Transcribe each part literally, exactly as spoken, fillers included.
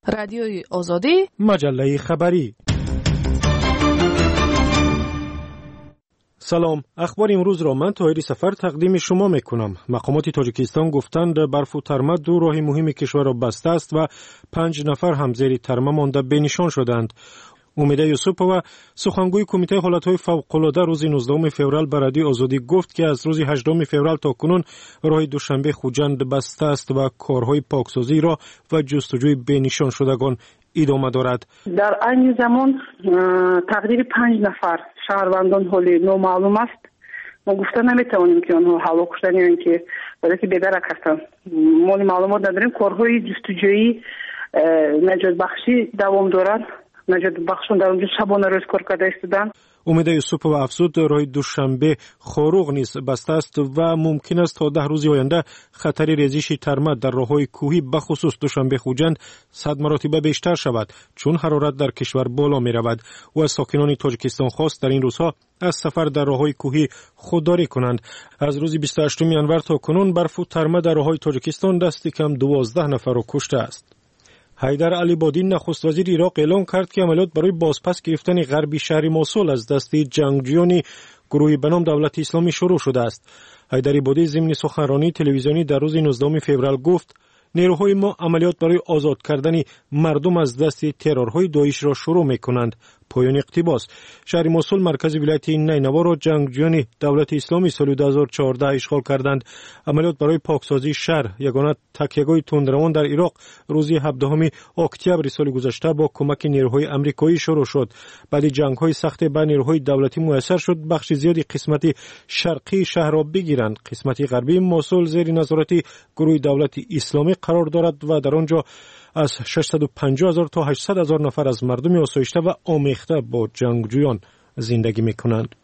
رادیوی آزادی، مجله خبری. سلام، اخبار امروز را من طاهری سفر تقدیم شما میکنم. مقامات تاجیکستان گفتند برف و ترمه دو راه مهم کشور را بسته است و پنج نفر هم زیر ترمه مانده بنشان شدند. امیده یوسفова سخنگوی کمیته حالتهای فوق‌العاده روز نوزدهم فوریه به رادیو آزادی گفت که از روز هجدهم فوریه تا کنون راه دوشنبه خوجند بسته است و کارهای پاکسازی را و جستجوی بنشان شدگان ادامه دارد. در این زمان تقدیر پنج نفر شهروندان حالی نامعلوم است. ما گفته نمیتوانیم که آنها هلاک شدن یا اینکه برای که بدرک هستند. ما معلومات نداریم. کارهای جستجویی نجات بخشی دوام دارد. نجات بخشون در اونجا شبانه روز کار کرده ایستادند. امیده یوسفova افزود راه دوشنبه خاروغ نیز بسته است و ممکن است تا ده روز آینده خطر ریزش ترمه در راههای کوهی به خصوص دوشنبه خوجند صد مراتب بیشتر شود چون حرارت در کشور بالا می رود و از ساکنان تاجیکستان خواست در این روزها از سفر در راههای کوهی خودداری کنند. از روز بیست و هشتم ژانویه تا کنون برف و ترمه در راههای تاجیکستان دست کم دوازده نفر را کشته است. حیدر علیبادی نخست وزیر عراق اعلام کرد که عملیات برای بازپس گرفتن غربی شهر موصل از دست جنگجویان گروهی به نام دولت اسلامی شروع شده است. حیدر علیبادی ضمن سخنرانی تلویزیونی در روز نوزدهم فوریه گفت نیروهای ما عملیات برای آزاد کردن مردم از دست ترورهای داعش را شروع می‌کنند. پایان اقتباس. شهر موصل مرکز ولایت نینوا را جنگجویان دولت اسلامی سال دو هزار و چهارده اشغال کردند. عملیات برای پاکسازی شهر یگانه تکیهگاه تندروان در عراق روز هفدهم اکتبر سال گذشته با کمک نیروهای آمریکایی شروع شد. بعد جنگ‌های سخت بین نیروهای دولتی میسر شد بخش زیادی قسمت شرقی شهر را بگیرند. قسمت غربی موصل زیر نظارت گروه دولت اسلامی قرار دارد و در آنجا از ششصد و پنجاه هزار تا هشتصد هزار نفر از مردم آسایشته و آمیخته با جنگجویان زندگی میکنند.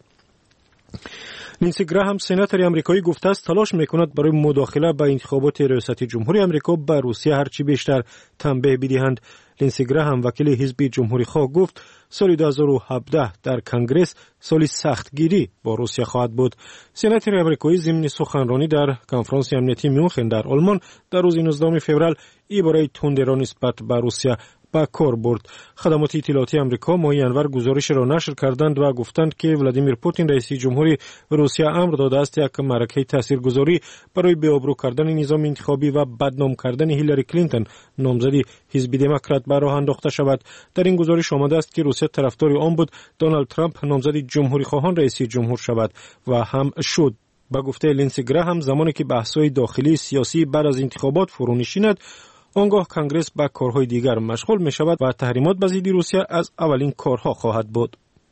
لینسی گراهام سناتور آمریکایی گفته است تلاش میکند برای مداخله به انتخابات ریاست جمهوری آمریکا به روسیه هرچی بیشتر تنبیه بدهند. لینسی گراهام وکیل حزب جمهوری خواه گفت سال دو هزار و هفده در کنگره سال سختگیری با روسیه خواهد بود. سناتور آمریکایی ضمن سخنرانی در کنفرانس امنیتی میونخن در آلمان در روز نوزدهم فوریه ای برای تندرو نسبت به روسیه با کار برد. خدمات اطلاعاتی آمریکا ماه ژانویه گزارش را نشر کردند و گفتند که ولادیمیر پوتین رئیس جمهوری روسیه امر داده است یک معرکه تاثیرگذاری برای بی‌آبرو کردن نظام انتخابی و بدنام کردن هیلاری کلینتون نامزد حزب دموکرات به راه انداخته شود. در این گزارش آمده است که روسیه طرفدار آن بود دونالد ترامپ نامزد جمهوری خواهان رئیس جمهور شود و هم شد. با گفته لینسی گراهام زمانی که بحث‌های داخلی سیاسی بعد از انتخابات فرو نشیند آنگاه کنگره به کارهای دیگر مشغول می شود و تحریمات به ضد روسیه از اولین کارها خواهد بود.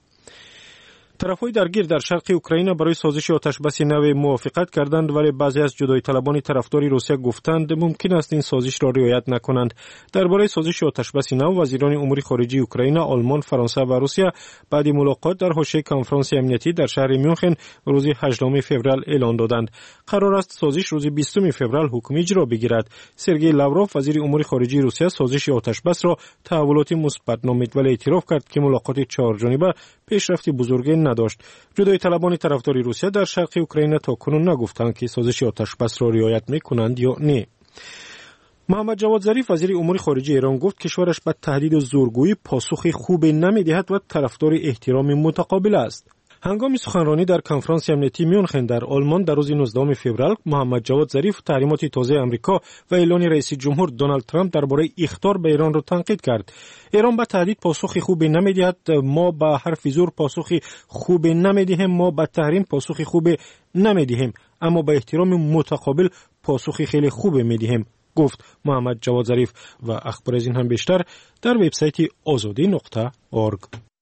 طرفهای درگیر در شرق اوکراین برای سازش آتشبس نو موافقت کردند ولی بعضی از جدایی طلبان طرفدار روسیه گفتند ممکن است این سازش را رعایت نکنند. درباره سازش آتشبس نو وزیران امور خارجه اوکراین، آلمان، فرانسه و روسیه بعد ملاقات در حاشیه کنفرانس امنیتی در شهر میونخن روز هجدهم فوریه اعلان دادند. قرار است سازش روز بیستم فوریه حکم اجرا بگیرد. سرگئی لاوروف وزیر امور خارجه روسیه سازش آتشبس را تحولات مثبت نامید ولی اعتراف کرد که ملاقات چهارجانبه پیشرفت بزرگی نداشت. جدایی طلبان طرفدار روسیه در شرق اوکراین تا کنون نگفتند که سازش آتشبس را رعایت میکنند یا نه. محمد جواد ظریف وزیر امور خارجه ایران گفت کشورش به تهدید و زورگویی پاسخ خوب نمیدهد و طرفدار احترام متقابل است. هنگام سخنرانی در کنفرانس امنیتی میونخن در آلمان در روز نوزدهم فوریه محمد جواد ظریف تحریمات تازه آمریکا و اعلان رئیس جمهور دونالد ترامپ درباره اخطار به ایران را تنقید کرد. ایران به تهدید پاسخ خوب نمیدهد، ما به حرف زور پاسخ خوب نمیدهیم، ما به تحریم پاسخ خوب نمیدهیم، اما به احترام متقابل پاسخ خیلی خوب میدهیم، گفت محمد جواد ظریف. و اخبار از این هم بیشتر در وبسایت آزادی نقطه اورگ.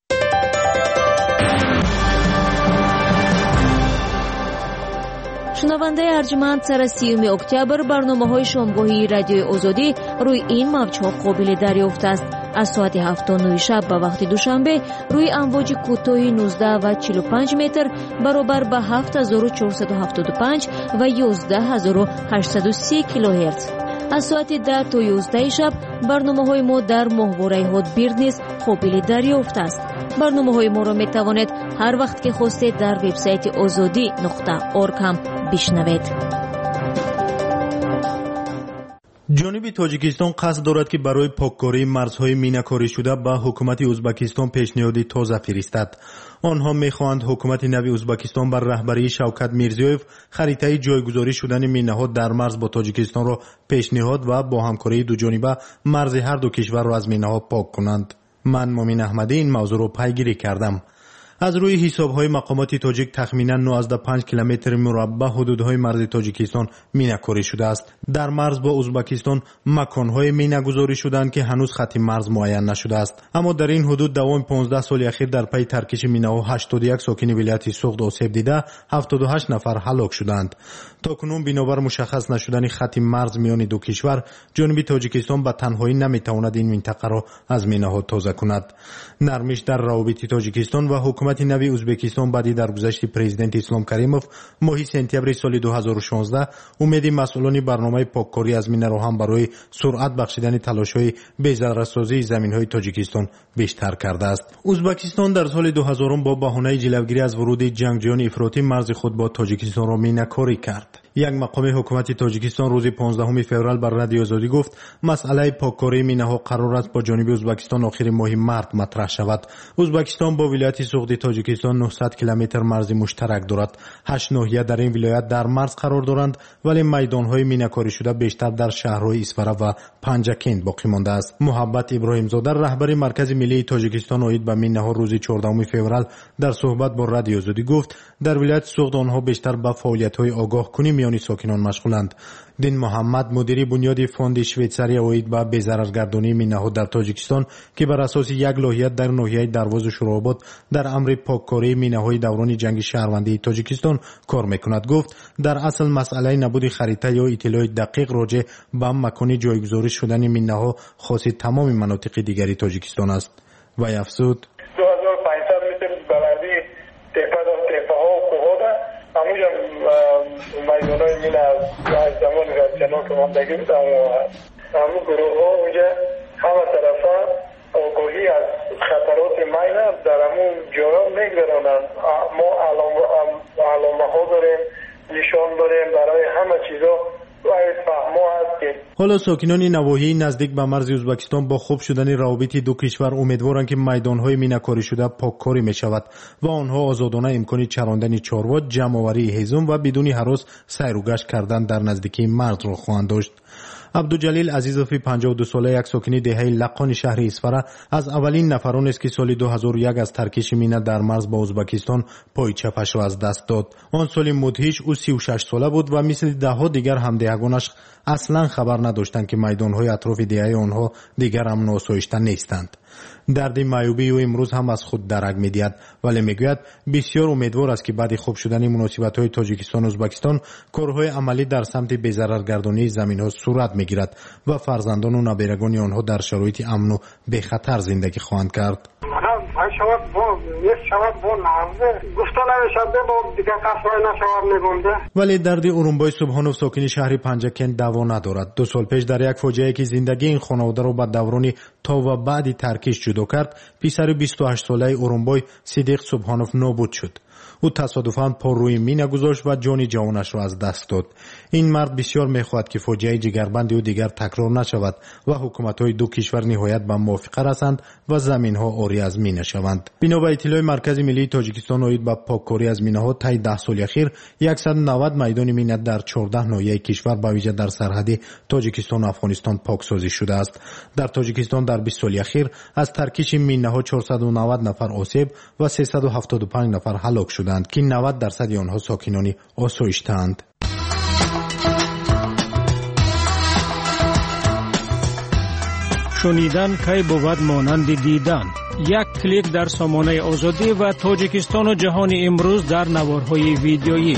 شنونده ارجمند سر سیوم اکتبر برنامه‌های شامگاهی رادیو آزادی روی این موج‌ها قابل دریافت است. از ساعت هفت تا نه شب به وقت دوشنبه روی امواج کوتاه نوزده و چهل و پنج متر برابر به هفت هزار و چهارصد و هفتاد و پنج و یازده هزار و هشتصد و سی کیلوهرتز. از ساعت ده تا یازده شب برنامه‌های ما در ماهواره هاتبیرد نیز قابل دریافت است. برنامه‌های ما را می‌توانید هر وقت که خواستید در وبسایت آزادی نقطه اورگ هم بشنوید. جانب جانب تاجیکستان قصد دارد که برای پاککاری مرزهای مینه‌کاری شده به حکومت ازبکستان پیشنهادی تازه فرستد. آنها می‌خواهند حکومت نوی ازبکستان بر رهبری شوکت میرزیویف خریطه جایگذاری شدن مینه‌ها در مرز با تاجیکستان را پیشنهاد و با همکاری دو جانبه مرز هر دو کشور را از مینه‌ها پاک کنند. من مومن احمدی این موضوع را پیگیری کردم. از روی حساب‌های مقامات تاجیک تخمیناً نود و پنج کیلومتر مربع حدودهای مرز تاجیکستان مینه‌کاری شده است. در مرز با ازبکستان مکان‌های مینه‌گذاری شدند که هنوز خط مرز معین نشده است. اما در این حدود دوام پانزده سال اخیر در پی ترکش مینه‌ها هشتاد و یک ساکن ولایت سوخت آسیب دیده، هفتاد و هشت نفر هلاک شدند. تاکنون بنابر مشخص نشدن خط مرز میان دو کشور، جانب تاجیکستان به تنهایی نمی‌تواند این منطقه را از مینه‌ها تازه کند. نرمش در روابط تاجیکستان و حکومت نوی ازبکستان بعدی درگذشت پرزیدنت اسلام کریموف ماه سپتامبر سال دو هزار و شانزده امید مسئولان برنامه پاککاری از مینه را هم برای سرعت بخشیدن تلاش‌های بی‌ضررسازی زمین‌های تاجیکستان بیشتر کرده است. ازبکستان در سال دو هزار با بهانه جلوگیری از ورود جنگجویان افراطی مرز خود با تاجیکستان را مینه‌کاری کرد. یک مقام حکومت تاجیکستان روز پانزدهم فوریه بر رادیو آزادی گفت مسئله پاککاری مینه‌ها قرار است با جانب ازبکستان آخر ماه مارس مطرح شود. ازبکستان با ولایت سوخت تاجیکستان نهصد کیلومتر مرز مشترک دارد. هشت ناحیه در این ولایت در مرز قرار دارند، ولی میدان‌های مینه‌کاری شده بیشتر در شهرهای اسفره و پنجکند باقی مانده است. محبت ابراهیم زاده رهبر مرکز ملی تاجیکستان اوید به مینه‌ها روز چهاردهم فوریه در صحبت با رادیو آزادی گفت در ولایت سوخت آنها بیشتر به فعالیت‌های آگاه کنی میان ساکنان مشغولند. دین محمد مدیر بنیاد فوند شویتزاری اوید با بی‌ضررگردانی مینه‌ها در تاجیکستان که بر اساس یک لایحه در ناحیه دروازه شوراباد در امر پاککاری مینه‌های دوران جنگ شهروندی تاجیکستان کار می‌کند گفت در اصل مسئله نبود خریطه یا اطلاع دقیق راجع به مکانی جایگذاری شدن مینه‌ها خاص تمام مناطق دیگری تاجیکستان است. و افزود دو هزار و پانصد متر بلندی تپه در تپه ها و کوه ده همونجا میدان های مین از زمان رفجنان که ماندگی بود همون گروه ها اونجا همه طرفه آگاهی از خطرات مین در همون جاها میگذارند. ما علامه ها داریم، نشان داریم برای همه چیزا. حالا ساکنان نواحی نزدیک به مرز ازبکستان با خوب شدن روابط دو کشور امیدوارند که میدان‌های مینه‌کاری شده پاککاری می‌شود و آنها آزادانه امکان چراندن چاروا، جمع‌آوری هیزم و بدون هراس سیر و گشت کردن در نزدیکی مرز را خواهند داشت. عبدالجلیل عزیزوفی پنجاه و دو ساله یک ساکن دهه لقان شهر اسفره از اولین نفران است که سال دو هزار و یک از ترکش مینه در مرز با ازبکستان پای چپش را از دست داد. آن سال مدهیش او سی و شش ساله بود و مثل دهها دیگر همدهگانش اصلا خبر نداشتند که میدان‌های اطراف دهه آنها دیگر امن و آسایشته نیستند. درد معیوبی او امروز هم از خود درک می‌دهد، ولی میگوید بسیار امیدوار است که بعد خوب شدن مناسبت‌های تاجیکستان و ازبکستان کارهای عملی در سمت بی‌ضررگردانی زمین‌ها صورت می‌گیرد و فرزندان و نابیرگان آنها در شرایط امن و بخطر زندگی خواهند کرد. ولی دردی اورونبای سبحانوف ساکن شهر پنجکند دوا ندارد. دو سال پیش در یک فاجعه که زندگی این خانواده را به دوران تا و بعد ترکش جدا کرد، پسر بیست و هشت ساله اورونبای صدیق سبحانوف نابود شد. او تصادفاً پا روی مینه گذاشت و جان جوانش را از دست داد. این مرد بسیار می‌خواهد که فاجعه جگربند او دیگر تکرار نشود و حکومت‌های دو کشور نهایت به موافقه رسند و زمین‌ها عاری از مینه شوند. بنا به اطلاع مرکز ملی تاجیکستان اوید به پاککاری از مینه‌ها طی ده سال اخیر صد و نود میدان مینه در چهارده ناحیه کشور به ویژه در سرحد تاجیکستان و افغانستان پاکسازی شده است. در تاجیکستان در بیست سال اخیر از ترکش مینه‌ها چهارصد و نود نفر آسیب و سیصد و هفتاد و پنج نفر هلاک شدند که نود درصد آنها ساکنان آسایشته‌اند. شنیدن کی بود مانند دیدن. یک کلیک در سامانه آزادی و تاجیکستان و جهان امروز در نوارهای ویدیویی.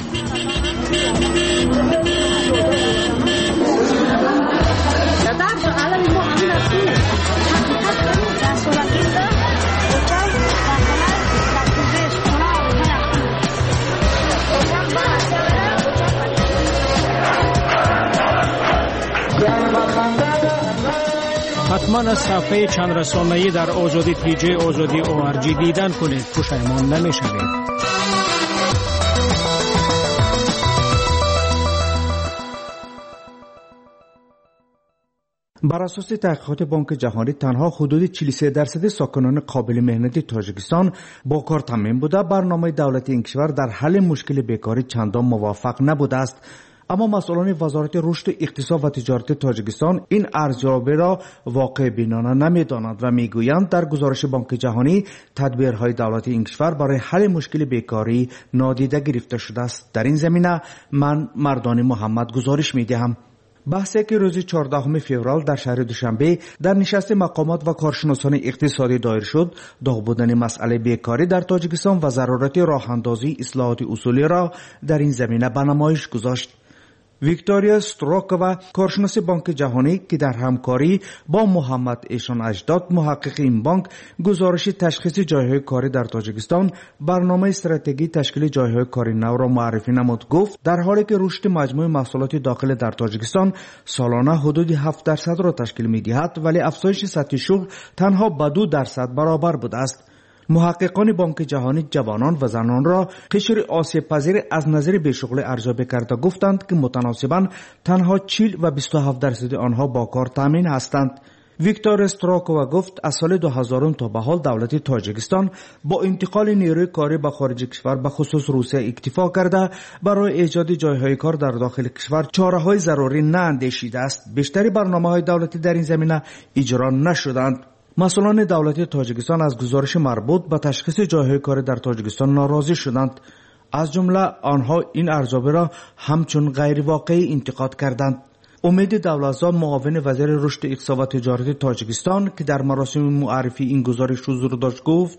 حتما از صفحه چند رسانه‌ای در آزادی پیجی آزادی او آر جی دیدن کنید، پشیمان نمی‌شوید. بر اساس تحقیقات بانک جهانی تنها حدود چهل و سه درصد ساکنان قابل محنت تاجیکستان با کار تامین بوده. برنامه دولتی این کشور در حل مشکل بیکاری چندان موفق نبوده است. اما مسئولان وزارت رشد اقتصاد و تجارت تاجیکستان این ارزیابی را واقع بینانه نمی‌دانند و میگویند در گزارش بانک جهانی تدبیرهای دولتی این کشور برای حل مشکل بیکاری نادیده گرفته شده است. در این زمینه من مردان محمد گزارش می‌دهم. بحثی که روز چهاردهم فوریه در شهر دوشنبه در نشست مقامات و کارشناسان اقتصادی دایر شد، داغ بودن مسئله بیکاری در تاجیکستان و ضرورت راه اندازی اصلاحات اصولی را در این زمینه به نمایش گذاشت. ویکتوریا ستروکووا کارشناس بانک جهانی که در همکاری با محمد ایشان اجداد محقق این بانک گزارش تشخیص جایهای کاری در تاجیکستان برنامه استراتژی تشکیل جایهای کاری نو را معرفی نمود. گفت در حالی که رشد مجموع محصولات داخلی در تاجیکستان سالانه حدود هفت درصد را تشکیل می‌دهد، ولی افزایش سطح شغل تنها به دو درصد برابر بوده است. محققان بانک جهانی جوانان و زنان را قشر آسیب پذیر از نظر بیشغلی ارزیابی کرده گفتند که متناسباً تنها چهل و بیست و هفت درصد آنها با کار تامین هستند. ویکتور استراکووا گفت از سال دو هزار تا به حال دولت تاجیکستان با انتقال نیروی کاری به خارج کشور به خصوص روسیه اکتفا کرده برای ایجاد جایهای کار در داخل کشور چاره‌های ضروری ناندیشیده است. بیشتر برنامه‌های دولتی در این زمینه اجرا نشدند. مسئولان دولتی تاجیکستان از گزارش مربوط به تشخیص جایهای کار در تاجیکستان ناراضی شدند. از جمله آنها این ارزیابی را همچون غیر واقعی انتقاد کردند. امید دولتزاد معاون وزیر رشد اقتصاد و تجارت تاجیکستان که در مراسم معرفی این گزارش حضور داشت گفت: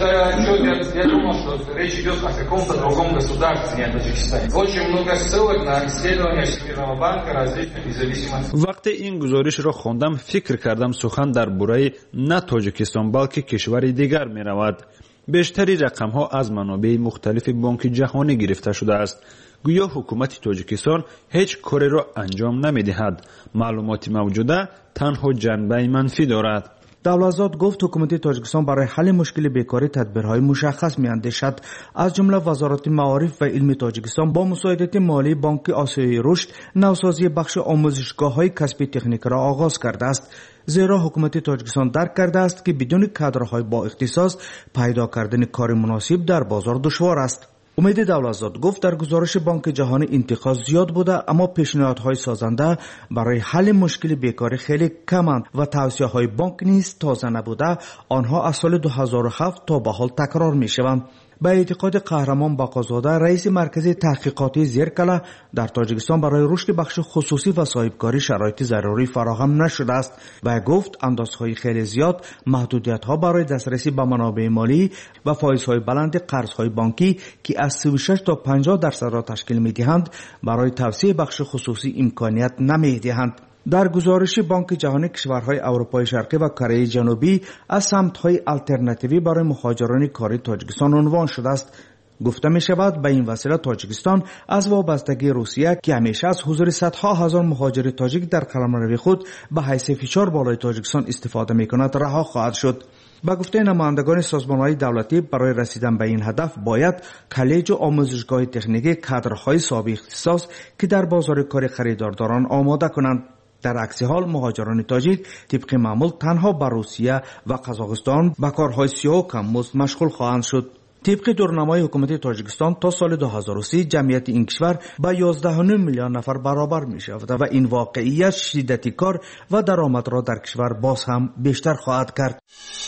وقتی این گزارش را خواندم فکر کردم سخن درباره نه تاجیکستان بلکه کشور دیگر می رود. بیشتری رقم ها از منابع مختلف بانک جهانی گرفته شده است. گویا حکومت تاجیکستان هیچ کاری را انجام نمی دهد. معلومات موجوده تنها جنبه منفی دارد. دولتزاد گفت حکومت تاجیکستان برای حل مشکل بیکاری تدبیرهای مشخص می‌اندیشد. از جمله وزارت معارف و علم تاجیکستان با مساعدت مالی بانک آسیای رشد نوسازی بخش آموزشگاه‌های کسبی تکنیک را آغاز کرده است. زیرا حکومت تاجیکستان درک کرده است که بدون کادرهای با اختصاص پیدا کردن کار مناسب در بازار دشوار است. امید دولتزاد گفت در گزارش بانک جهانی انتقاد زیاد بوده، اما پیشنهادهای سازنده برای حل مشکل بیکاری خیلی کمند و توصیه‌های بانک نیز تازه نبوده. آنها از سال دو هزار و هفت تا به حال تکرار می‌شوند. به اعتقاد قهرمان بقازاده رئیس مرکز تحقیقاتی زیرکلا در تاجیکستان برای رشد بخش خصوصی و صاحبکاری شرایط ضروری فراهم نشده است و گفت اندازهای خیلی زیاد محدودیت‌ها برای دسترسی به منابع مالی و فایزهای بلند قرض‌های بانکی که از سی و شش تا پنجاه درصد را تشکیل می‌دهند برای توسعه بخش خصوصی امکانیت نمی‌دهند. در گزارش بانک جهانی کشورهای اروپای شرقی و کره جنوبی از سمت‌های آلترناتیوی برای مهاجران کاری تاجیکستان عنوان شده است. گفته می شود به این وسیله تاجیکستان از وابستگی روسیه که همیشه از حضور صدها هزار مهاجر تاجیک در قلمرو خود به حیث فشار بالای تاجیکستان استفاده می کند رها خواهد شد. با گفته نمایندگان سازمان‌های دولتی برای رسیدن به این هدف باید کالج و آموزشگاه تکنیکی کادرهای صاحب اختصاص که در بازار کار خریدار دارند آماده کنند. در عکس حال مهاجران تاجیک طبق معمول تنها به روسیه و قزاقستان به کارهای سیاه و کم‌مزد مشغول خواهند شد. طبق دورنمای حکومت تاجیکستان تا سال دو هزار و سی جمعیت این کشور به یازده و نیم میلیون نفر برابر می شود و این واقعیت شدت کار و درآمد را در کشور باز هم بیشتر خواهد کرد.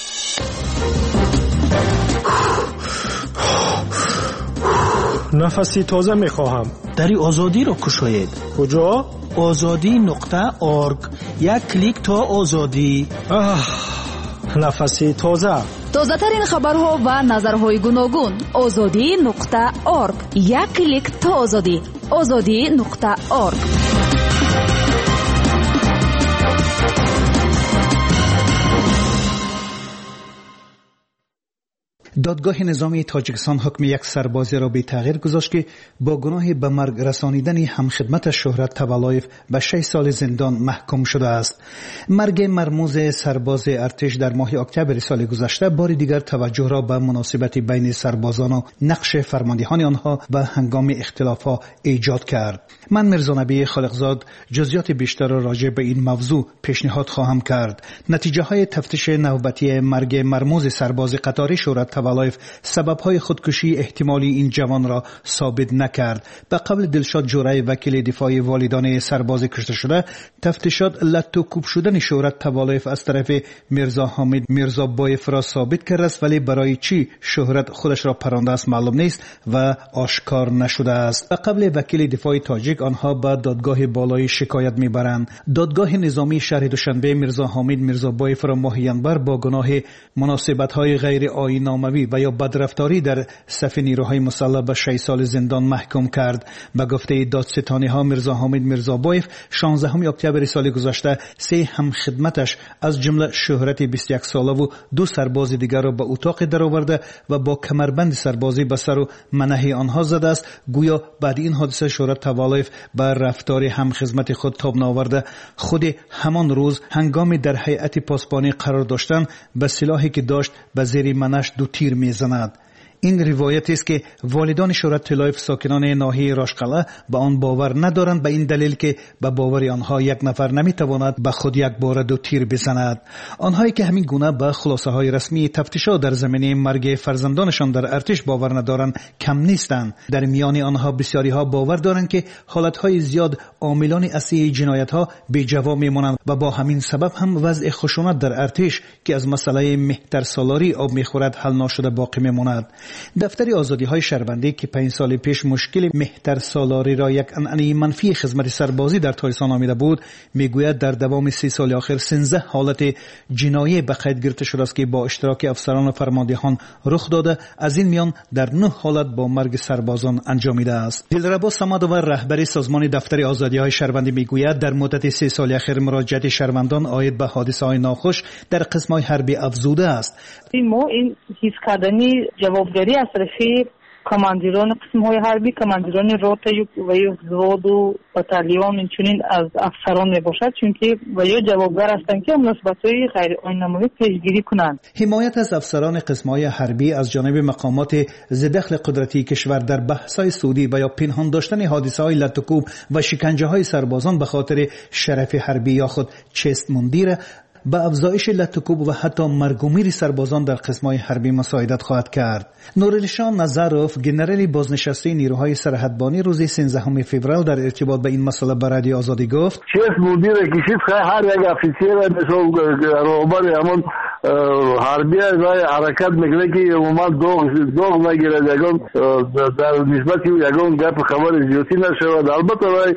نفسی تازه می خواهم. دری آزادی را کشاید. کجا؟ آزادی نقطه آرگ. یک کلیک تا آزادی. نفسی تازه. تازه ترین خبرها و نظرهای گوناگون. آزادی نقطه آرگ. یک کلیک تا آزادی. آزادی نقطه آرگ. دادگاه نظامی تاجیکستان حکم یک سربازی را بی تغییر گذاشت که با گناه به مرگ رسانیدن همخدمت شهرت تولایف به شش سال زندان محکوم شده است. مرگ مرموز سرباز ارتش در ماه اکتبر سال گذشته بار دیگر توجه را به مناسبت بین سربازان و نقش فرماندهان آنها و هنگام اختلافات ایجاد کرد. من میرزا نبی خالقزاد جزئیات بیشتر را راجع به این موضوع پیشنهاد خواهم کرد. نتیجه های تفتیش نوبتی مرگ مرموز سرباز قطاری شهرت تولایف سبب های خودکشی احتمالی این جوان را ثابت نکرد. به قول دلشاد جورای وکیل دفاع والدان سرباز کشته شده، تفتیشات لطو کوب شدن شهرت تولایف از طرف میرزا حامد میرزا بایف را ثابت کرده است، ولی برای چی شهرت خودش را پرانده است معلوم نیست و آشکار نشده است. به قول وکیل دفاع تاجیک، آنها به دادگاه بالای شکایت میبرند. دادگاه نظامی شهر دوشنبه میرزا حامد میرزا بایف را ماه ینور با گناه مناسبت های غیر آیین‌ناموی و یا بدرفتاری در صف نیروهای مسلح به شش سال زندان محکوم کرد. به گفته دادستانی ها، میرزا حامد میرزا بایف شانزدهم اکتبر سال گذشته سه همخدمتش از جمله شهرت بیست و یک ساله و دو سرباز دیگر را به اتاق درآورده و با کمربند سربازی به سر و منه آنها زده است. گویا بعد این حادثه شهرت تولایف به رفتار همخدمت خود تاب نآورده. خود همان روز هنگام در هیئت پاسبانی قرار داشتن به سلاحی که داشت به زیر منش دو تیر میزند. این روایت است که والدان شهرت تولایف ساکنان ناحیه راشقله به آن باور ندارند، به این دلیل که به باور آنها یک نفر نمیتواند به خود یک بار دو تیر بزند. آنهایی که همین گونه به خلاصه های رسمی تفتیشات در زمینه مرگ فرزندانشان در ارتش باور ندارند کم نیستند. در میان آنها بسیاری ها باور دارند که حالت های زیاد عاملان اصلی جنایت ها بی جواب میمانند و با همین سبب هم وضع خشونت در ارتش که از مسئله مهتر سالاری آب میخورد حل نشده باقی میماند. دفتر آزادی های شهروندی که پنج سال پیش مشکل مهتر سالاری را یک عنعنه منفی خدمت سربازی در تایستان آمیده بود، میگوید در دوام سی سال آخر سیزده حالت جنایی به قید گرفته شده است که با اشتراک افسران و فرماندهان رخ داده. از این میان در نه حالت با مرگ سربازان انجامیده است. دلربا صمدوی رهبر سازمان دفتر آزادی های شهروندی میگوید در مدت سی سال اخیر مراجعت شهروندان عاید به حادثه های ناخوش در قسم های حربی افزوده است. ما این حس کردنی جوابداری از طرف کماندیران قسم های حربی، کماندیران روته و وзвод و بتالیون اینچنین از افسران می باشد، چون که و یا جوابدار هستند که مناسبت های غیر آیین‌ناموی پیشگیری کنند. حمایت از افسران قسم های حربی از جانب مقامات ذدخل قدرتی کشور در بحث های سودی و یا پنهان داشتن حادثه های لطوکوب و شکنجه های سربازان به خاطر شرف حربی یا خود چست مندیر با افزایش لطوکوب و حتی مرگ و میر سربازان در قسم‌های حربی مساعدت خواهد کرد. نورالشان نظروف، ژنرال بازنشسته نیروهای سرحدبانی، روز سیزدهم فوریه در ارتباط به این مسئله به رادیو آزادی گفت: چه مدیر کشید هر یک افسر مثل رهبر همون حربی از حرکت میکنه که عموما دوغ دوغ نگیره، یگان در نسبت یگان گپ خبر زیادی نشود. البته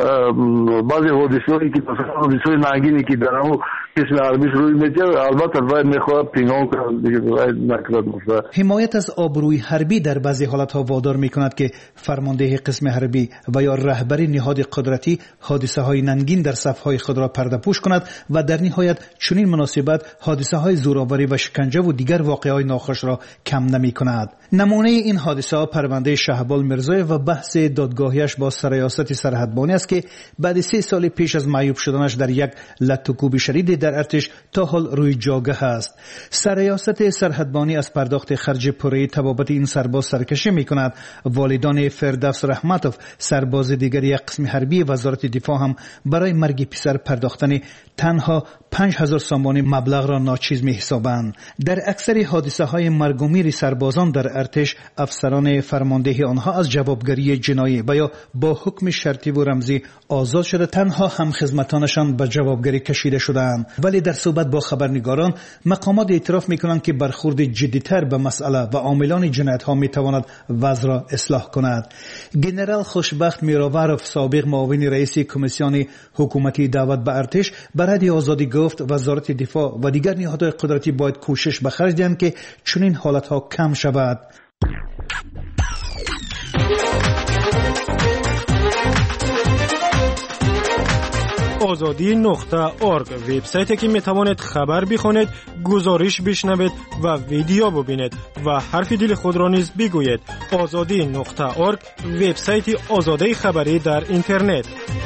بعضی حادثه‌ای که مثلا حادثه ننگینی که در اون قسم حربی روی میشه، البته باید میخواد پنهان کنه دیگه، باید نکرد. حمایت از آبروی حربی در بعضی حالتها وادار میکند که فرمانده قسم حربی و یا رهبر نهاد قدرتی حادثه های ننگین در صفهای خود را پرده پوش کند و در نهایت چنین مناسبت حادثه های زورآوری و شکنجه و دیگر واقعهای ناخوش را کم نمی کند. نمونه این حادثه ها پرونده شهبال میرزای و بحث دادگاهیش با سرایاست سرحدبانی است که بعد سه سال پیش از معیوب شدنش در یک لطوکوب شدید در ارتش تا حال روی جاگه است. سرایاست سرحدبانی از پرداخت خرج پره تبابت این سرباز سرکشی می کند. والدان فردوس رحمتوف، سرباز دیگر یک قسم حربی وزارت دفاع، هم برای مرگ پسر پرداختن تنها پنج هزار سامانی مبلغ را ناچیز می حسابند. در اکثر حادثه های مرگ و میر سربازان در ارتش، افسران فرمانده آنها از جوابگری جنایی و یا با حکم شرطی و رمزی آزاد شده، تنها هم خدمتانشان به جوابگری کشیده شدند. ولی در صحبت با خبرنگاران، مقامات اعتراف میکنند که برخورد جدیتر به مسئله و عاملان جنایت ها میتواند وضع را اصلاح کند. ژنرال خوشبخت میراورف، سابق معاون رئیس کمیسیون حکومتی دعوت به ارتش، برای آزادی گفت وزارت دفاع و دیگر نهادهای قدرتی باید کوشش به خرج دهند که چنین حالتها کم شود. آزادی نقطه اورگ وبسایتی که میتوانید خبر بخونید، گزارش بشنوید و ویدیو ببینید و حرف دل خود را نیز بگویید. آزادی نقطه اورگ وبسایت آزادی خبری در اینترنت.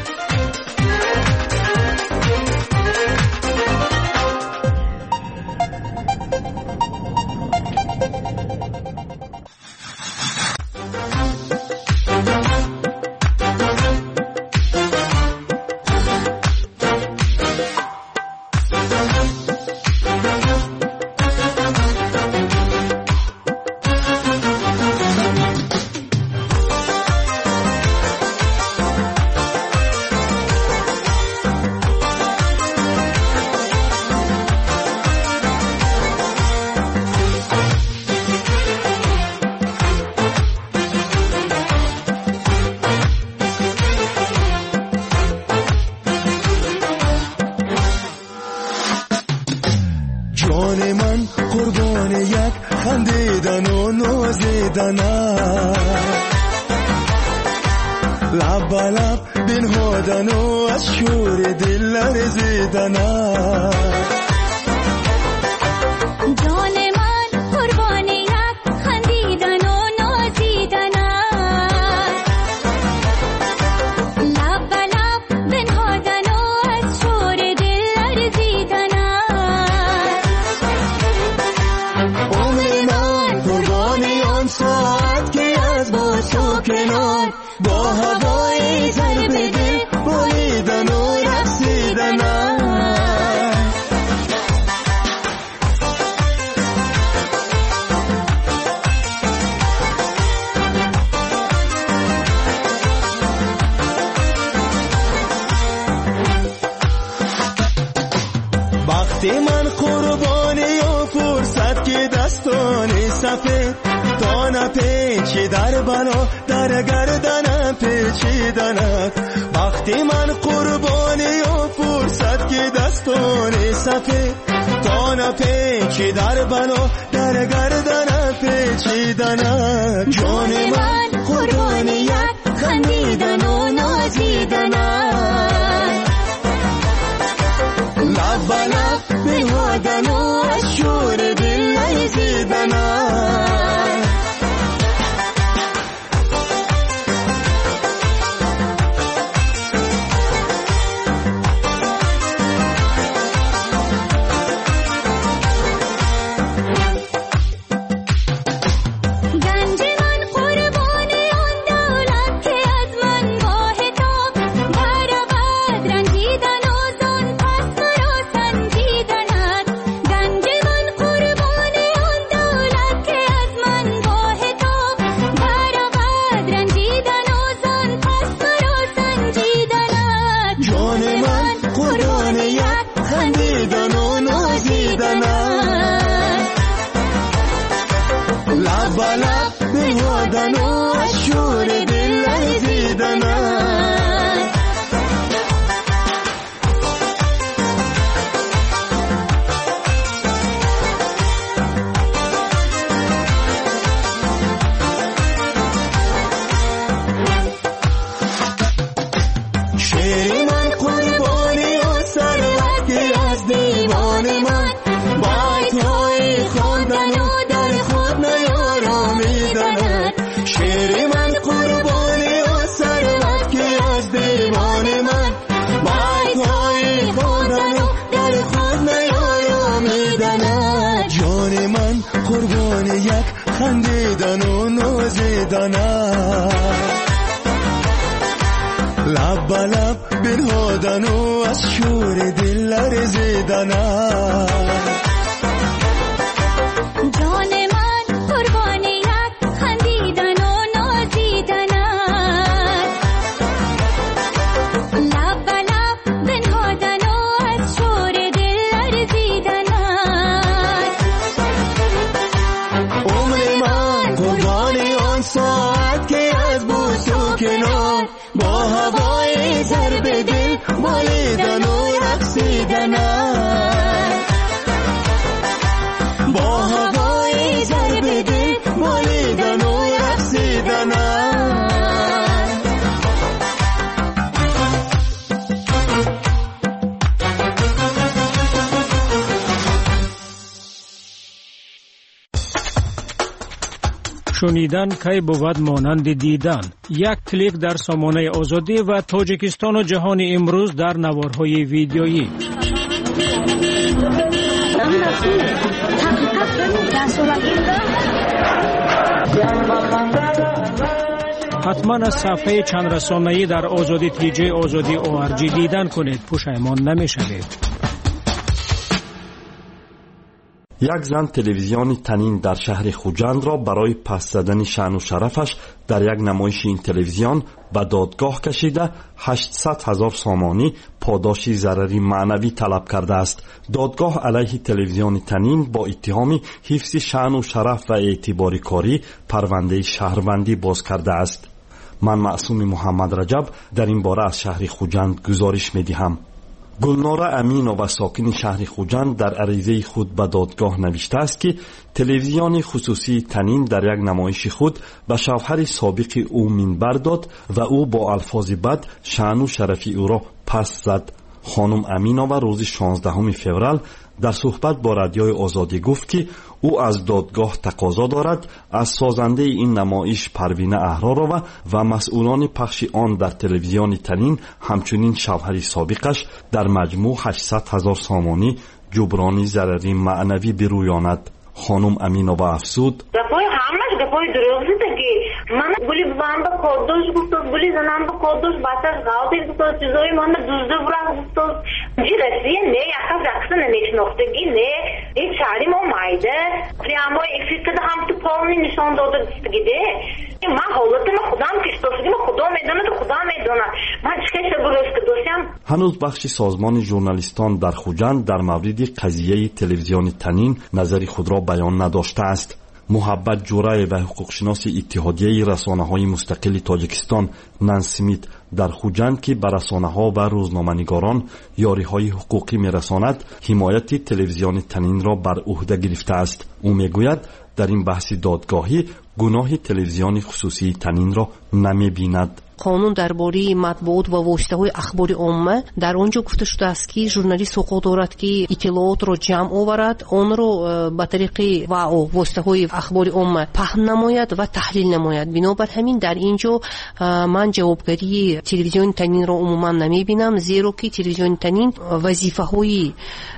جان من قربان یک خندیدن و نازیدن، لب به لب بنهادن و از شور دل لرزیدن. جان من قربان یک خندیدن و نازیدن، لب به لب بنهادن و از شور دل لرزیدن. ساعت که از باسو کنار با هوای ضرب دل بریدن و رقصیدن. وقتی من قربانی و فرصت که دستان سفید دانه پیچی در بنا در گردن پیچیدند. وقتی من قربانی و فرصت که دستان سفید دانه پیچی در بنا در گردن پیچیدند. جان من قربانی یک خندیدن و نازیدن، لب به لب بنهادن و از شور دل لرزیدن. لب به لب بنهادن و از شور دل لرزیدن. شعر من قربانی و ثروت که از دیوان من بایت‌های خواندن و در خود نیارامیدند. شعر من قربانی و ثروت که از دیوان من بایت‌های خواندن و در خود نیارامیدند. جان من قربانی یک خندیدن و نازیدن، لب به لب بنهادن و از شور دل لرزیدن. جان من قربانی یک خندیدن و نازیدن، لب به لب بنهادن و از شور دل لرزیدن. عمر من قربانی آن ساعت که از بوس و کنار با هوای ضرب دل بالیدن و رقصیدن. با هوای ضرب دل بالیدن و رقصیدن. شنیدن کی بود مانند دیدن. یک کلیک در سامانه آزادی و تاجیکستان و جهان امروز در نوارهای ویدیویی. حتما از صفحه چند رسانه‌ای در آزادی تیجی آزادی او ار جی دیدن کنید، پشیمان نمی‌شوید. یک زن تلویزیون تنین در شهر خوجند را برای پس زدن شأن و شرفش در یک نمایش این تلویزیون به دادگاه کشیده هشتصد هزار سامانی پاداش ضرری معنوی طلب کرده است. دادگاه علیه تلویزیون تنین با اتهام حفظ شأن و شرف و اعتبار کاری پرونده شهروندی باز کرده است. من معصوم محمد رجب در این باره از شهر خوجند گزارش می‌دهم. گلناره امینو و ساکن شهر خوجند در عریضه خود به دادگاه نوشته است که تلویزیون خصوصی تنین در یک نمایش خود به شوهر سابق او منبر داد و او با الفاظ بد شأن و شرف او را پس زد. خانم امینو و روز شانزدهم فوریه در صحبت با رادیوی آزادی گفت که او از دادگاه تقاضا دارد از سازنده این نمایش پروینه احرارова و مسئولان پخش آن در تلویزیون تنین همچنین شوهر سابقش در مجموع هشتصد هزار سامانی جبرانی ضرری معنوی برویاند. خانم امینова افزود: گپای دروغی دیگه من گلی بام با کودش گفتم گلی زنم با کودش باسش غلطی گفتم چیزای من دوزده برای گفتم چی رسیه نه یکا رقصن نمیشناختگی نه این چاری ما مایده پریاما اکسیت که هم تو پاونی نشان داده دیگه من حالت ما خودم کشتاسگی ما خدا میدونه تو خدا میدونه من چکش بروز که دوستم. هنوز بخش سازمان ژورنالیستان در خوجند در مورد قضیه تلویزیون تنین نظری خود را بیان نداشته است. محبت جورای و حقوقشناس اتحادیه رسانه‌های مستقل تاجیکستان نانسمیت در خوجند که به رسانه‌ها و روزنامه‌نگاران یاری‌های حقوقی می‌رساند حمایت تلویزیون تنین را بر عهده گرفته است. او می‌گوید در این بحث دادگاهی گناه تلویزیون خصوصی تنین را نمی‌بیند. قانون درباره مطبوعات و واسطه‌های اخباری عامه در آنجا گفته شده است که ژورنالیست حقوق دارد که اطلاعات را جمع آورد، آن را به طریق و واسطه‌های اخباری عامه پخش نماید و تحلیل نماید. بنابر همین در اینجا من جوابگری تلویزیون تنین را عموما نمی‌بینم، زیرا که تلویزیون تنین وظیفه‌های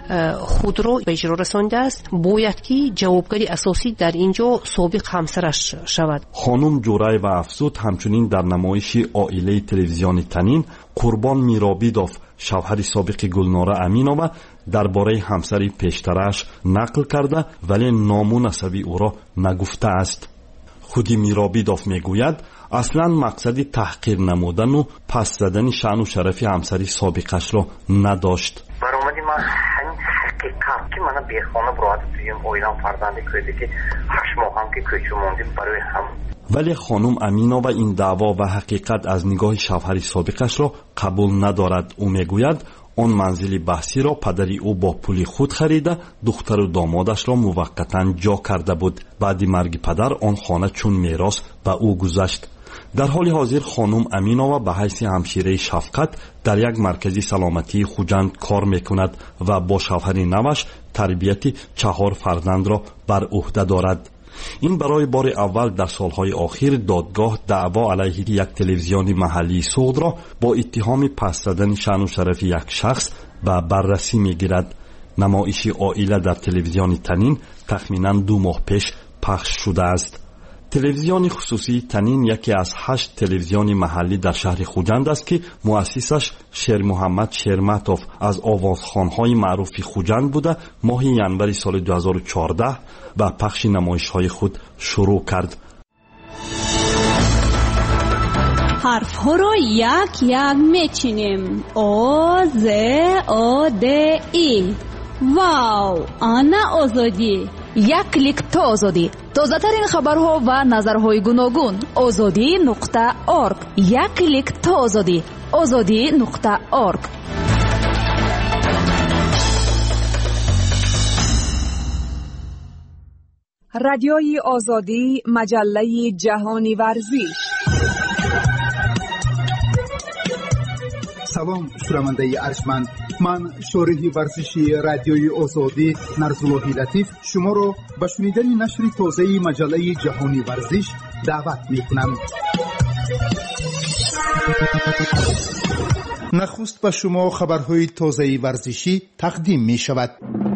خود را به اجرا رسانده است. باید که جوابگری اساسی در اینجا سابق همسرش شود. خانم جورای و افزود همچنین در نمایش عائله تلویزیون تنین قربان میرابیدوف شوهر سابق گلناره امینova درباره همسر پیشترش نقل کرده ولی نام و نسب او را نگفته است. خودی میرابیدوف میگوید اصلا مقصد تحقیر نمودن و پس زدن شأن و شرف همسر سابقش را نداشت. برآمدی من همین حقیقت که من بیخانه برات تویم اویلام فرزندی کردی که هشت ماه هم که کوچو موندیم برای هم. ولی خانم امینova این دعوا و حقیقت از نگاه شوهر سابقش را قبول ندارد. او میگوید آن منزل بحثی را پدری او با پول خود خریده دختر و دامادش را موقتا جا کرده بود. بعد مرگ پدر آن خانه چون میراث به او گذشت. در حال حاضر خانم امینova به حیث همشیره شفقت در یک مرکز سلامتی خوجند کار میکند و با شوهر نوش تربیت چهار فرزند را بر عهده دارد. این برای بار اول در سالهای اخیر دادگاه دعوا علیه یک تلویزیون محلی سوخت را با اتهام پس زدن شأن و شرف یک شخص به بررسی میگیرد. نمایش عائله در تلویزیون تنین تخمینا دو ماه پیش پخش شده است. تلویزیون خصوصی تنین یکی از هشت تلویزیون محلی در شهر خوجند است که مؤسسش شیر محمد شیرمتوف از آوازخوان‌های معروف خوجند بوده ماه ینور سال دو هزار و چهارده با پخش نمایش‌های خود شروع کرد. حرف‌ها را یک یک میچینیم. آ ز آ د ای. واو، آنا آزادی. یک کلیک تا آزادی. تازه ترین خبرها و نظرهای گوناگون. آزادی نقطه ارگ. یک کلیک تا آزادی. آزادی نقطه ارگ. رادیوی آزادی، مجله جهانی ورزش. салом шунавандаи арҷманд, ман шориҳи варзиши радиои озодӣ Нарзуллоҳи Латиф шуморо ба шунидани нашри тозаи маҷаллаи ҷаҳонӣ варзиш даъват мекунам. нахуст ба шумо хабарҳои тозаи варзишӣ тақдим мешавад.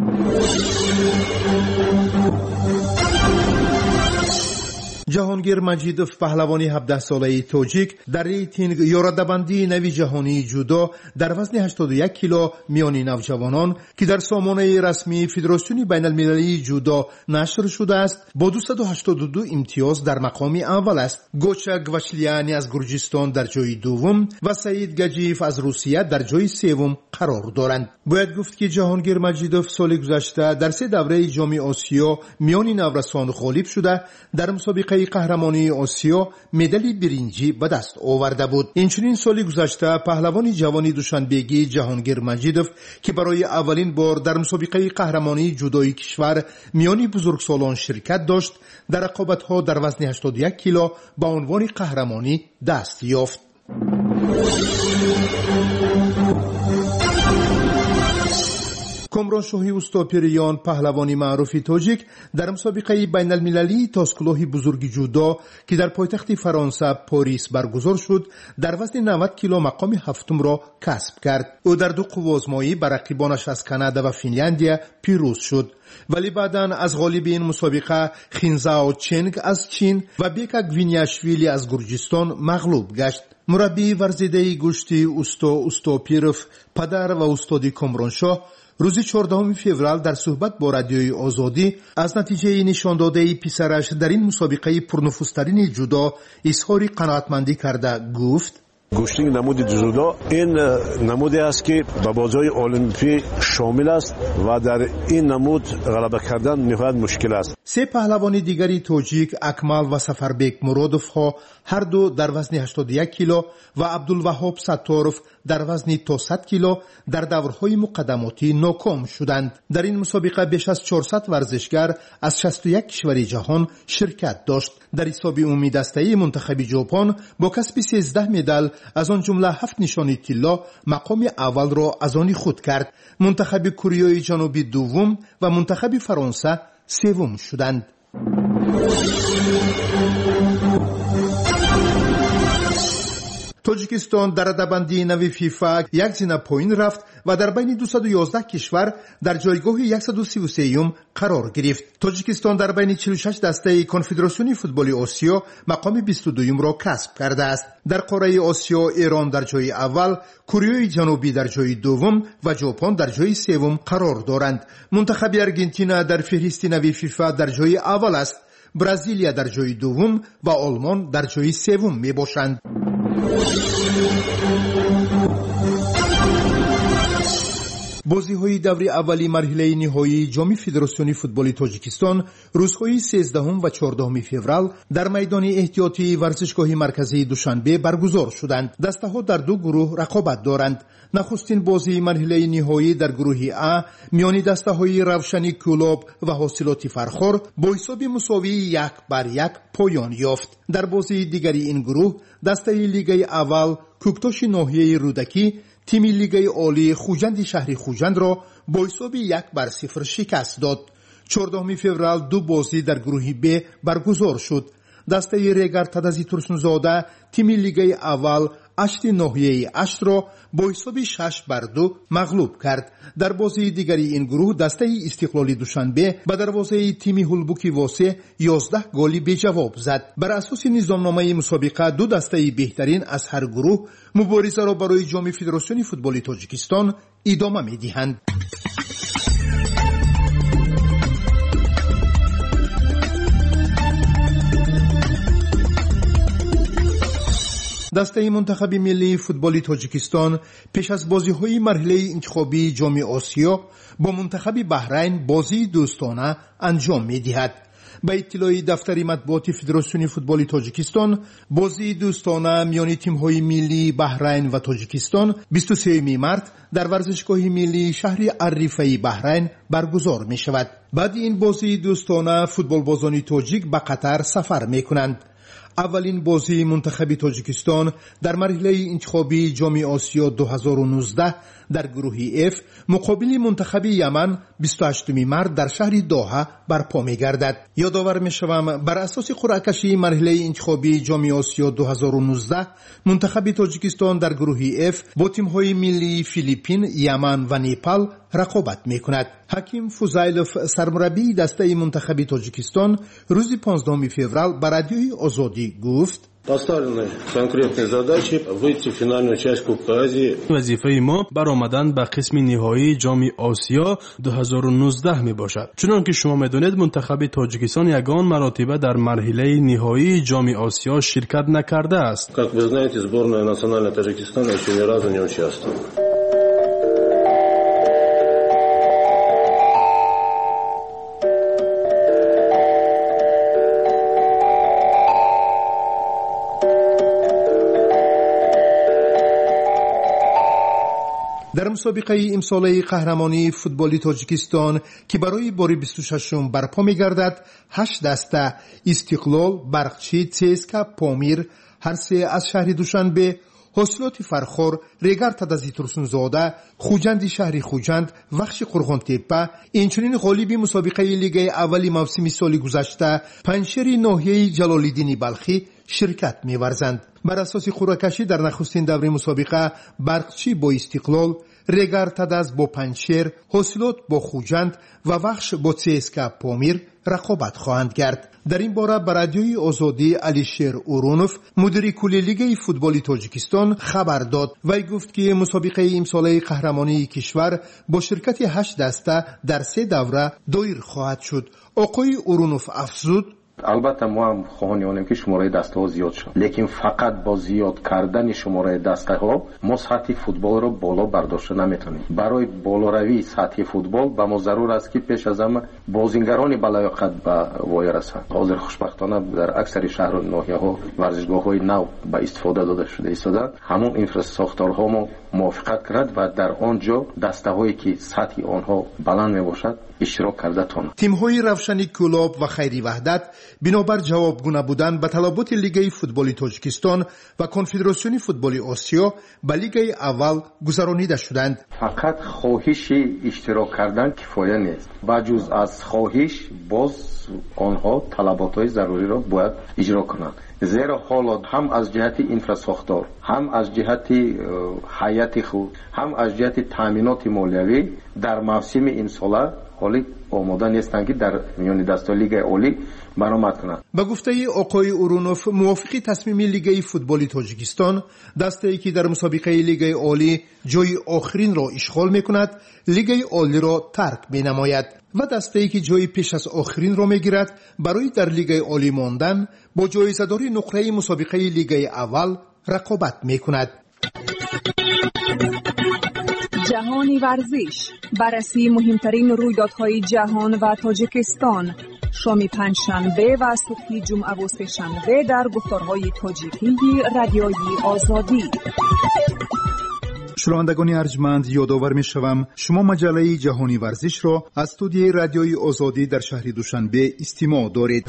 ҷаҳонгир Маҷидов, паҳлавони ҳабдаҳ солаи тоҷик, дар рейтинг ёрадабандии нави ҷаҳонии ҷудо дар вазни ҳаштоду як кило миёни навҷавонон, ки дар сомонаи расмии Федератсиони байналмилалии ҷудо нашр шудааст, бо дусаду ҳаштоду ду имтиёз дар мақоми аввал аст. Гоча Гвачлияни аз Гурҷистон дар ҷои дуввум ва Саид Гаджиев аз Русия дар ҷои севум қарор доранд. бояд гуфт, ки ҷаҳонгир Маҷидов соли гузашта дар се давраи ҷоми Осиё миёни наврасон ғолиб шуда, дар мусобиқаи қаҳрамонии Осиё медали биринҷӣ ба даст оварда буд. инчунин соли гузашта паҳлавони ҷавони душанбегӣ Ҷаҳонгир Маҷидов, ки барои аввалин бор дар мусобиқаи қаҳрамонии ҷудои кишвар миёни бузургсолон ширкат дошт, дар рақобатҳо дар вазни ҳаштоду як кило ба унвони қаҳрамонӣ даст ёфт. комроншоҳи устопириён, паҳлавони маъруфи тоҷик, дар мусобиқаи байналмилалии тоскулоҳи бузурги ҷудо, ки дар пойтахти Фаронса Порис баргузор шуд, дар вазни навад кило мақоми ҳафтумро касб кард. ӯ дар ду қуввозмоӣ ба рақибонаш аз Канада ва Финляндия пирӯз шуд, вале баъдан аз ғолиби ин мусобиқа Хинзао Ченг аз Чин ва Бека Гвинияшвили аз Гурҷистон мағлуб гашт. мураббии варзидаи гӯшти Усто Устопиров, падар ва устоди Комроншоҳ, рӯзи чордаҳуми феврал дар суҳбат бо радиои Озодӣ аз натиҷаи нишондодаи писараш дар ин мусобиқаи пурнуфузтарини ҷудо изҳори қаноатмандӣ карда гуфт: гӯшти намуди ҷудо ин намуде аст, ки ба бозои олимпӣ шомил аст ва дар ин намуд ғалаба кардан ниҳоят мушкил аст. се паҳлавони дигари тоҷик, Акмал ва Сафарбек Муродовҳо, ҳар ду дар вазни ҳаштоду як кило ва Абдулваҳоб Сатторов дар вазни то сад кило дар даврҳои муқаддамотӣ ноком шуданд. дар ин мусобиқа беш аз чорсад варзишгар аз шасту як кишвари ҷаҳон ширкат дошт. дар ҳисоби умуми дастаи мунтахаби ҷопон бо касби сездаҳ медал, аз он ҷумла ҳафт нишони тилло, мақоми аввалро аз они худ кард. мунтахаби Кӯриёи ҷанубӣ дуввум ва мунтахаби Фаронса севум шуданд. тоҷикистон дар радабандии нави фифа як зина поин рафт ва дар байни дусаду ёздаҳ кишвар дар ҷойгоҳи яксаду сиву сеюм қарор гирифт. тоҷикистон дар байни чилу шаш дастаи Конфедератсиони футболи Осиё мақоми бисту дуюмро касб кардааст. дар қораи Осиё Эрон дар ҷои аввал, Кӯриёи ҷанубӣ дар ҷои дуввум ва Ҷопон дар ҷои севум қарор доранд. мунтахаби Аргентина дар феҳристи нави фифа дар ҷои аввал аст. Бразилия дар ҷои дуввум ва Олмон дар ҷои севум мебошанд. бозиҳои даври аввали марҳилаи ниҳоии ҷоми Федератсиони футболи Тоҷикистон рӯзҳои сездаҳум ва чордаҳуми феврал дар майдони эҳтиётии варзишгоҳи марказии Душанбе баргузор шуданд. дастаҳо дар ду гурӯҳ рақобат доранд. нахустин бозии марҳилаи ниҳоӣ дар гурӯҳи А миёни дастаҳои Равшани Кӯлоб ва Ҳосилоти Фархор бо ҳисоби мусовии як бар як поён ёфт. дар бозии дигари ин гурӯҳ дастаи лигаи аввал Кӯктоши ноҳияи Рӯдакӣ тими лигаи олии Хуҷанди шаҳри Хуҷандро бо ҳисоби як бар сифр шикаст дод. чордаҳуми феврал ду бозӣ дар гурӯҳи Б баргузор шуд. дастаи Регар Тадази Турсунзода тими лигаи аввал Ашти ноҳияи Аштро бо ҳисоби шаш бар ду мағлуб кард. дар бозии дигари ин гурӯҳ дастаи Истиқлоли Душанбе ба дарвозаи тими Ҳулбуки Восе ёздаҳ голи беҷавоб зад. бар асоси низомномаи мусобиқа ду дастаи беҳтарин аз ҳар гурӯҳ муборизаро барои ҷоми Федератсиони футболи Тоҷикистон идома медиҳанд. дастаи мунтахаби миллии футболи Тоҷикистон пеш аз бозиҳои марҳилаи интихобии ҷоми Осиё бо мунтахаби Баҳрайн бозии дӯстона анҷом медиҳад. ба иттилои дафтари матбуоти Федератсиони футболи Тоҷикистон, бозии дӯстона миёни тимҳои миллии Баҳрайн ва Тоҷикистон бисту сеюми март дар варзишгоҳи миллии шаҳри Аррифаи Баҳрайн баргузор мешавад. баъди ин бозии дӯстона футболбозони тоҷик ба Қатар сафар мекунанд. اولین بازی منتخب تاجیکستان در مرحله انتخابی جام آسیا دو هزار و نوزده در گروه F مقابل منتخب یمن بیست و هشتم مارس در شهر دوحه برپا می‌گردد. یادآور می‌شوم بر اساس قرعه کشی مرحله انتخابی جام آسیا دو هزار و نوزده منتخب تاجیکستان در گروه F با تیم‌های ملی فیلیپین، یمن و نیپال رقابت می‌کند. حکیم فوزایلوف سرمربی دسته منتخب تاجیکستان روز پانزدهم فوریه بر رادیوی آزادی گفت: Поставлены конкретные задачи выйти в финальную часть Кубка Азии. وظیفه ما برآمدن به قسم نهایی جام آسیا دو هزار و نوزده می باشد. چنانکه شما میدانید منتخب تاجیکستان یگان مراتبه در مرحله نهایی جام آسیا شرکت نکرده است. Как вы знаете, сборная национального Таджикистана еще ни разу не участвовала. در مسابقه امساله قهرمانی فوتبالی تاجیکستان که برای بار بیست و ششم برپا می‌گردد، هشت دسته استقلال، برقچی، تسکا، پامیر، هر سه از شهر دوشنبه، حاصلات فرخور، ریگر تدازی ترسونزاده، خوجند شهر خوجند، وخش قرغان تپه، اینچنین غالب مسابقه لیگ اولی موسم سال گذشته پنجشیر ناحیه جلال‌الدین بلخی شرکت می‌ورزند. بر اساس قرعه کشی در نخستین دوره مسابقه برقچی با استقلال، ریگر تداز با پنجشیر، حاصلات با خوجند و وخش با تسکا پامیر رقابت خواهند کرد. در این باره بر رادیوی آزادی علیشیر اورونوف مدیر کلی لیگ فوتبال تاجیکستان خبر داد و گفت که مسابقه امساله قهرمانی کشور با شرکت هشت دسته در سه دوره دایر خواهد شد. آقای اورونوف افزود: البته ما هم خواهانیم که شماره دسته ها زیاد شد، لیکن فقط با زیاد کردن شماره دسته ها ما سطح فوتبال رو بالا برداشت نمیتونیم. برای بالاروی سطح فوتبال به ما ضرور است که پیش از همه بازیگران بلایاقت به وای رسند. حاضر خوشبختانه در اکثر شهر و ناحیه ها ورزشگاه های نو به استفاده داده شده ایستادند. همون اینفراستراکچورها ما موافقت کرد و در آنجا دسته هایی که سطح آنها بلند می باشد اشتراک کرده تون. تیم های روشنی کلاب و خیری وحدت بنابر جوابگو نبودن به طلبات لیگ فوتبال تاجیکستان و کنفدراسیون فوتبال آسیا به لیگ اول گذرانیده شدند. فقط خواهش اشتراک کردن کفایه نیست. بجز از خواهش باز آنها طلبات ضروری را باید اجرا کنند. زیرا حالا هم از جهت اینفراستراکچور، هم از جهت هیئت خود، هم از جهت تامینات مالیوی در موسم این سال حالی آماده نیستند که در میان دسته لیگ عالی برآمد کنند. به گفته آقای اورونوف موافقی تصمیم لیگ فوتبال تاجیکستان، دسته‌ای که در مسابقه لیگ عالی جای آخرین را اشغال می‌کند، لیگ عالی را ترک می‌نماید و دسته‌ای که جای پیش از آخرین را می‌گیرد برای در لیگ عالی ماندن با جایزه‌داری نقره مسابقه لیگ اول رقابت می‌کند. جهانی ورزش، بررسی مهمترین رویدادهای جهان و تاجیکستان، شام پنجشنبه و صبح جمعه و سه‌شنبه در گفتارهای تاجیکی رادیوی آزادی. شنوندگان ارجمند، یادآور می‌شوم شما مجله جهانی ورزش را از استودیوی رادیوی آزادی در شهر دوشنبه استماع دارید.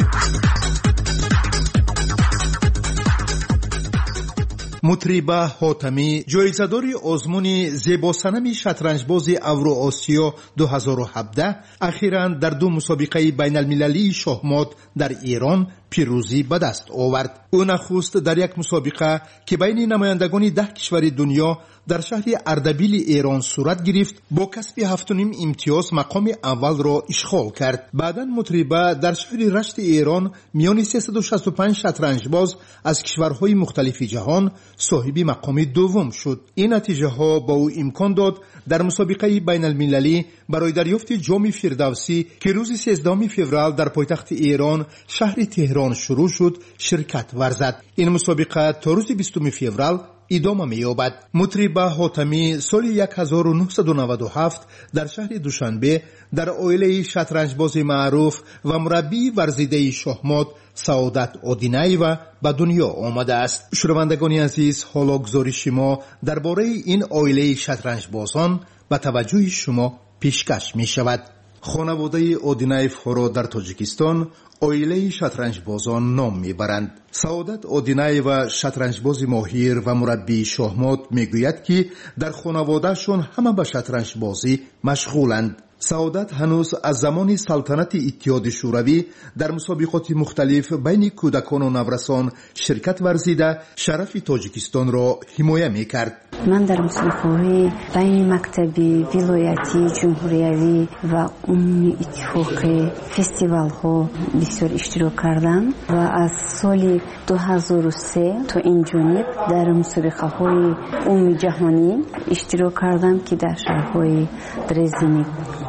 مطربه حاتمی جایزه‌دار آزمون زیباسنم شطرنجباز اورو آسیا دو هزار و هفده اخیراً در دو مسابقه بین المللی شاهمات در ایران پیروزی به دست آورد. او نخست در یک مسابقه که بین نمایندگان ده کشور دنیا در شهر اردبیل ایران صورت گرفت با کسب هفت و نیم امتیاز مقام اول را اشغال کرد. بعداً مطربه در شهر رشت ایران میان سیصد و شصت و پنج شطرنجباز از کشورهای مختلف جهان صاحب مقام دوم شد. این نتیجه ها با او امکان داد در مسابقه بین المللی برای دریافت جام فردوسی که روز سیزدهم فوریه در پایتخت ایران شهر تهران شروع شد شرکت ورزد. این مسابقه تا روز بیستم فوریه ادامه می‌یابد. مطربه حاتمی سال هزار و نهصد و نود و هفت در شهر دوشنبه در عائله شطرنجباز معروف و مربی ورزیده شاهمات سعادت آدینایوا به دنیا آمده است. شنوندگان عزیز، حالا گزارش ما درباره این عائله شطرنجبازان به توجه شما پیشکش می شود. خانواده اودینایف را در تاجیکستان اویله شطرنجبازان نام میبرند. سعادت اودینایو شطرنجباز ماهر و مربی شاهمات میگوید که در خانوادهشون همه به شطرنجبازی مشغولند. سعادت هنوز از زمان سلطنت اتحاد شوروی در مسابقات مختلف بین کودکان و نورسان شرکت ورزیده شرف تاجیکستان را حمایت میکرد. من در مسابقه‌های بین مکتبی، ولایتی، جمهوریوی و عمومی اتفاقی فستیوال‌ها بسیار اشتراک کردم و از سال دو هزار و سه تا این جانب در مسابقه‌های عمومی جهانی اشتراک کردم که در شهرهای درزدن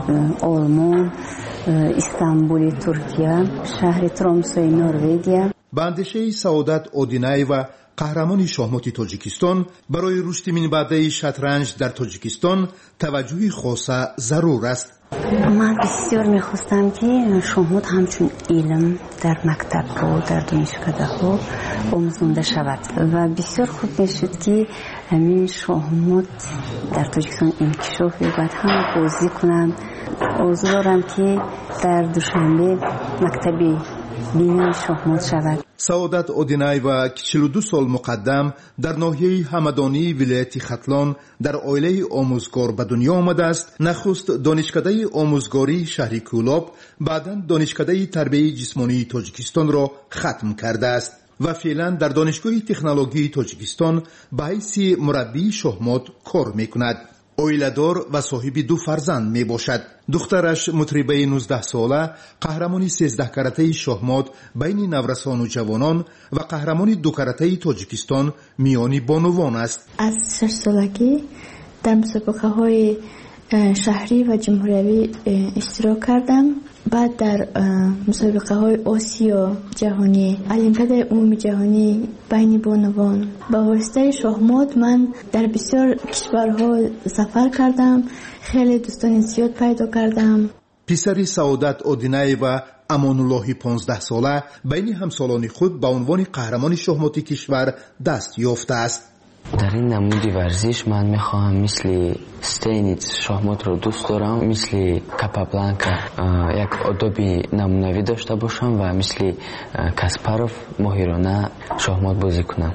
آلمان، استانبول ترکیه، شهر ترامسوی نروژ. به اندیشه سعادت اودینایو قهرمان شاهمات تاجیکستان برای رشد منبعه شطرنج در تاجیکستان توجهی خاصه ضرور است. من بسیار میخواستم که شاهمات همچون علم در مکتب ها در دانشکده ها آموزانده شود و بسیار خوب میشد که همین شاهمات در تاجیکستان انکشاف یابد، هم بازی کنند. آرزو دارم که در دوشنبه مکتبی بینای شاهمات شود. سعادت اودینایو که چهل و دو سال مقدم در ناحیه همدانی ولایت ختلان در عائله آموزگار به دنیا آمده است. نخست دانشکده آموزگاری شهر کولاب، بعدا دانشکده تربیت جسمانی تاجیکستان را ختم کرده است و فعلا در دانشگاه تکنولوژی تاجیکستان به حیث مربی شاهمات کار میکند. اویلدار و صاحب دو فرزند می باشد. دخترش مطربه نوزده ساله، قهرمانی سیزده کرته شاهمات بین نورسان و جوانان و قهرمانی دو کرته تاجیکستان میانی بانوان است. از شش سالگی در مسابقه های شهری و جمهوریوی اشتراک کردم. بعد در مسابقه های آسیا جهانی، المپیاد عمومی جهانی بین بانوان با واسطه شاهمات من در بسیار کشورها سفر کردم. خیلی دوستان زیاد پیدا کردم. پسر سعادت اودینایو امانالله پانزده ساله بین همسالان خود به عنوان قهرمان شاهمات کشور دست یافته است. در این نمودی ورزش من میخواهم مثل استینیتس شاهمات رو دوست دارم، مثل کاپابلانکا یک آدابی نمونوی داشته باشم و مثل کاسپاروف ماهرانه شاهمات بازی کنم.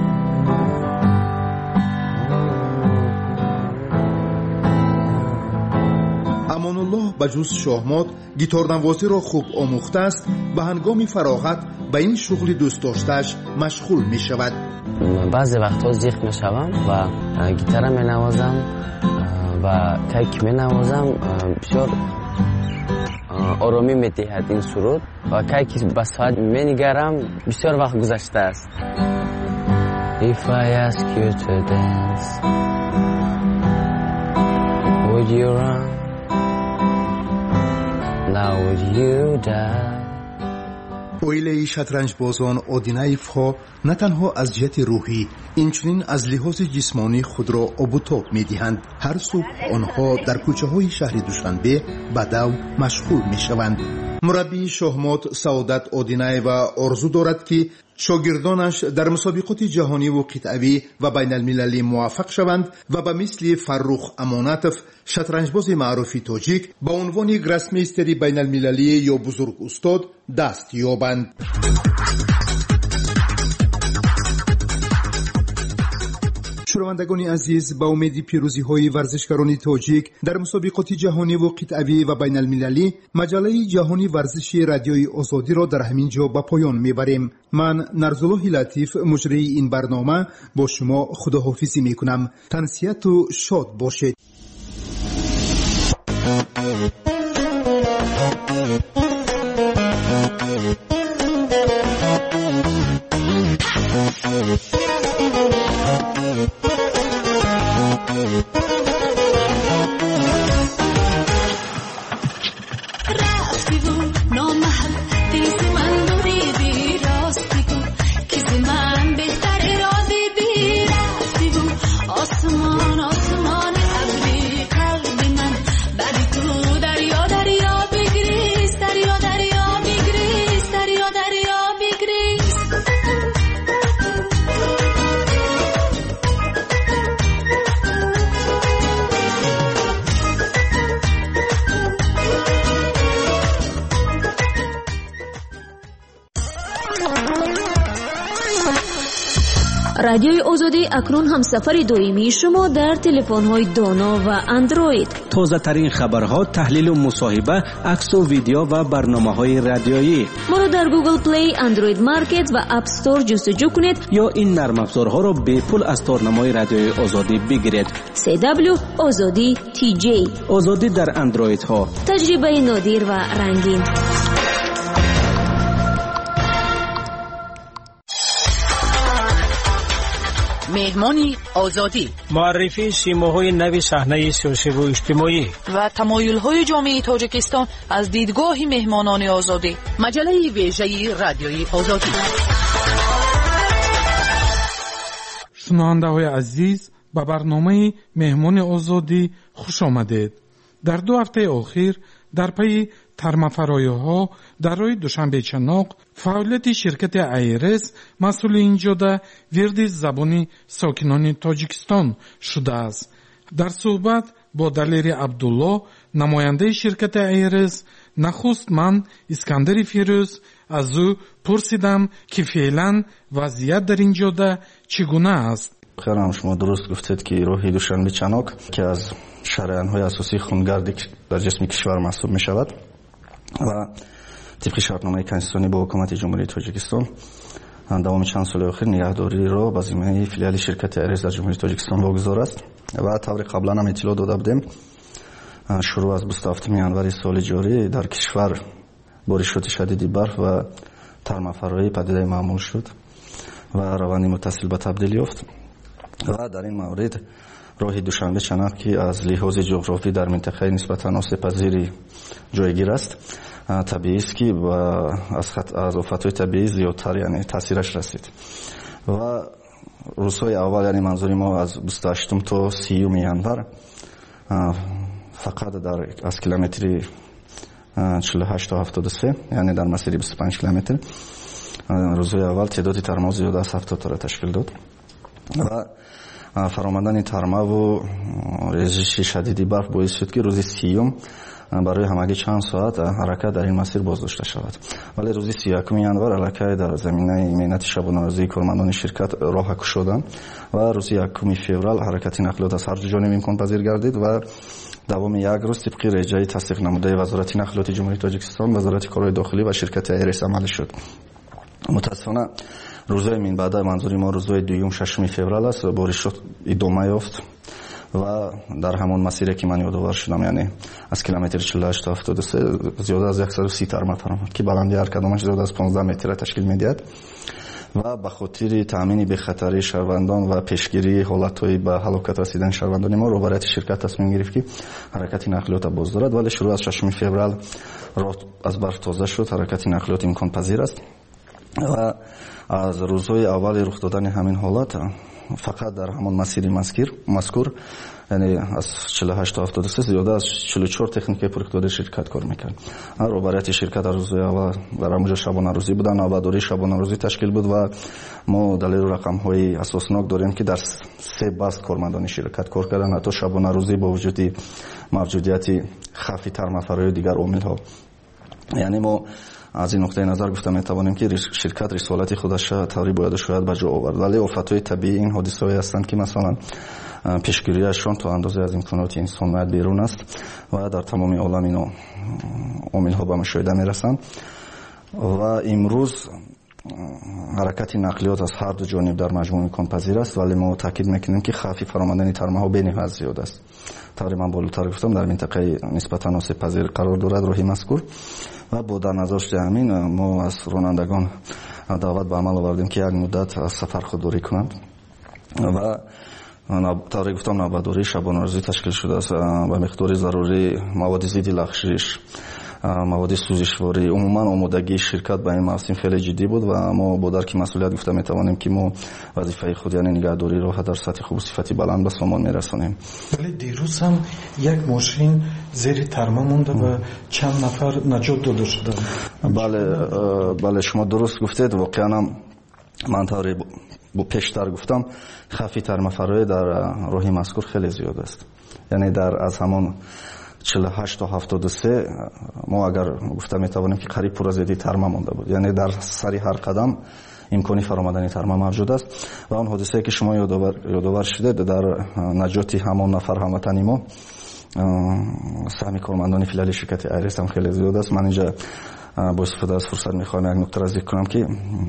امانالله بجز شاهمات گیتاردنوازی را خوب آموخته است. به هنگام فراغت به این شغل دوست داشته‌اش مشغول می شود. بعضی وقتها زیخ می شوم و گیتار می نوازم و کیک می نوازم. بسیار آرامی می دهد این سرود و کیک به ساعت می نگرم. بسیار وقت گذشته است. If I ask you to dance, would you run? Now would you die? اویله شطرنج بازان اودینایف ها نه تنها از جهت روحی اینچنین از لحاظ جسمانی خود را آب و تاب می دهند. هر صبح آنها در کوچه های شهر دوشنبه به دو مشغول می شوند. مربی شاهمات سعادت اودینایو آرزو دارد که شاگردانش در مسابقات جهانی و قطعی و بین المللی موفق شوند و به مثل فرخ امانتف شطرنجباز معروف تاجیک با عنوان گراسمیستری بین المللی یا بزرگ استاد دست یابند. شنوندگان عزیز، با امید پیروزی های ورزشکاران تاجیک در مسابقات جهانی و قطعی و بین المللی مجله جهانی ورزش رادیوی آزادی را در همین جا به پایان میبریم. من نرزالله لطیف مجری این برنامه با شما خداحافظی میکنم. تنسیت و شاد باشید. رادیوی آزادی اکنون همسفر دائمی شما در تلفن‌های دانا و اندروید. تازه ترین خبرها، تحلیل و مصاحبه، عکس و ویدیو و برنامه‌های رادیویی. ما را در گوگل پلی، اندروید مارکت و اپ استور جستجو کنید یا این نرم افزارها را به پول از تارنمای رادیوی آزادی بگیرید. سی دبلیو آزادی تی جی. آزادی در اندروید ها. تجربه نادر و رنگین. مهمانی آزادی، معرفی سیماهای نوی صحنه سیاسی و اجتماعی و تمایل‌های جامعه تاجیکستان از دیدگاه مهمانان آزادی. مجله ویژه رادیوی آزادی. شنونده‌های عزیز، به برنامه مهمان آزادی خوش آمدید. در دو هفته اخیر در پی ترمفرایی‌ها در روی دوشنبه چناق فعالیت شرکت ایرس مسئول اینجا ده ورد زبانی ساکنان تاجیکستان شده است. در صحبت با دلیر عبدالله نماینده شرکت ایرس نخست من اسکندر فیروز از او پرسیدم که فعلا وضعیت در اینجا ده چگونه است. خیرم شما درست گفتید که روح دوشنبه چناق که از شریان‌های اساسی خونگردی در جسم کشور محسوب می شود و طبق شرطنامه کنستیتوسیونی با حکومت جمهوری تاجیکستان دوام چند سال اخیر نگهداری را به ذمه فیلیال شرکت ایرس در جمهوری تاجیکستان واگذار است و طور قبلا هم اطلاع داده بودیم. شروع از بیست و هفتم ژانویه سال جاری در کشور بارش شدید برف و ترمفرایی پدیده معمول شد و روند متصل به تبدیل یافت و در این مورد راه دوشنبه چناق که از لحاظ جغرافی در منطقه نسبتاً آسیب‌پذیری جایگیر است، طبیعی است که از خط از آفت‌های طبیعی زیادتر یعنی تاثیرش رسید و روزهای اول یعنی منظور ما از بیست و هشتم تا سیوم ژانویه فقط در از کیلومتری چهل و هشت تا هفتاد و سه یعنی در مسیر بیست و پنج کیلومتر روزهای اول تعداد ترما زیاد از هفتاد تا را تشکیل داد و فرامدن ترما و ریزش شدیدی برف باعث شد که روز سیوم برای همگی چند ساعت حرکت در این مسیر بازداشته شود، ولی روز سی و یکم ژانویه علاقه در زمینه مهنت شبانه روزی کارمندان شرکت راه گشودند و روز یکم فوریه حرکت نقلیات از هر دو جانب امکان پذیر گردید و دوام یک روز طبق رجای تصدیق نموده وزارت نقلیات جمهوری تاجیکستان، وزارت کارهای داخلی و شرکت ایرس عمل شد. متاسفانه روزهای من بعد منظوری ما روزهای دوم ششم فوریه است بارش ادامه یافت و در همون مسیری که من یادآور شدم یعنی از کیلومتر چهل و هشت تا هفتاد و سه زیاده از صد و سی ترمتر آمد که بلندی هر کدامش زیاده از پانزده متر تشکیل می‌دهد و به خاطر تامین بخطری شهروندان و پیشگیری حالت‌های به هلاکت رسیدن شهروندان ما روبرات شرکت تصمیم گرفت که حرکت نقلیات باز دارد، ولی شروع از ششم فوریه راه از برف تازه شد، حرکت نقلیات امکان پذیر است و از روزهای اول رخ دادن همین حالت فقط در همون مسیر مذکور یعنی از چهل و هشت تا هفتاد و سه زیاده از چهل و چهار تکنیک پروژه شرکت کار میکرد. روبرات شرکت در روزهای اول در همونجا شبانه روزی بودن، نوبادوری شبانه روزی تشکیل بود و ما دلیل رقم های اساسناک داریم که در سه بست کارمندان شرکت کار کردن، حتی شبانه روزی با وجود موجودیت خفی ترمفرای دیگر عامل ها. یعنی ما از این نقطه نظر گفتم میتوانیم که شرکت رسالت خودش طوری باید شاید به جا آورد، ولی آفت‌های طبیعی این حادثه‌ای هستند که مثلا پیشگیریشان تا اندازه از امکانات انسان باید بیرون است و در تمام عالم اینو عامل‌ها به مشاهده میرسند و امروز حرکت نقلیات از هر دو جانب در مجموع امکان پذیر است، ولی ما تاکید میکنیم که خفی فرامدن ترماها بین‌نهایت زیاد است. تقریبا بالاتر گفتم در منطقه نسبتا آسیب پذیر قرار دارد راهی مذکور و با در نظر داشته همین ما از رانندگان دعوت به عمل آوردیم که یک مدت از سفر خودداری کنند و طوری گفتم نوبادوری شبانه روزی تشکیل شده است و مقدار ضروری مواد ضد لغزش، مواد سوزشواری، عموما آمادگی شرکت به این موسم خیلی جدی بود و ما با درک مسئولیت گفتم میتوانیم که ما وظیفه خود یعنی نگهداری را در سطح خوب و صفتی بلند به سامان میرسانیم. ولی دیروز هم یک ماشین زیر ترما مونده و چند نفر نجات داده شدند. بله بله شما درست گفتید. واقعا هم من طوری با پیشتر گفتم خفی ترمفرای در راه مذکور خیلی زیاد است، یعنی در از همون چهل و هشت تا هفتاد و سه ما اگر گفتم میتوانیم که قریب پر از یدی ترما مونده بود، یعنی در سری هر قدم имкони фаромадани тарма мавҷуд аст ва он ҳодисае ки шумо ёдовар шудед дар наҷоти ҳамон нафар ҳамватани мо саҳми кормандони филиали ширкати айрес ҳам хеле зиёд аст. ман инҷа бо истифода аз фурсат мехоҳам як нуктаро зикр кунам ки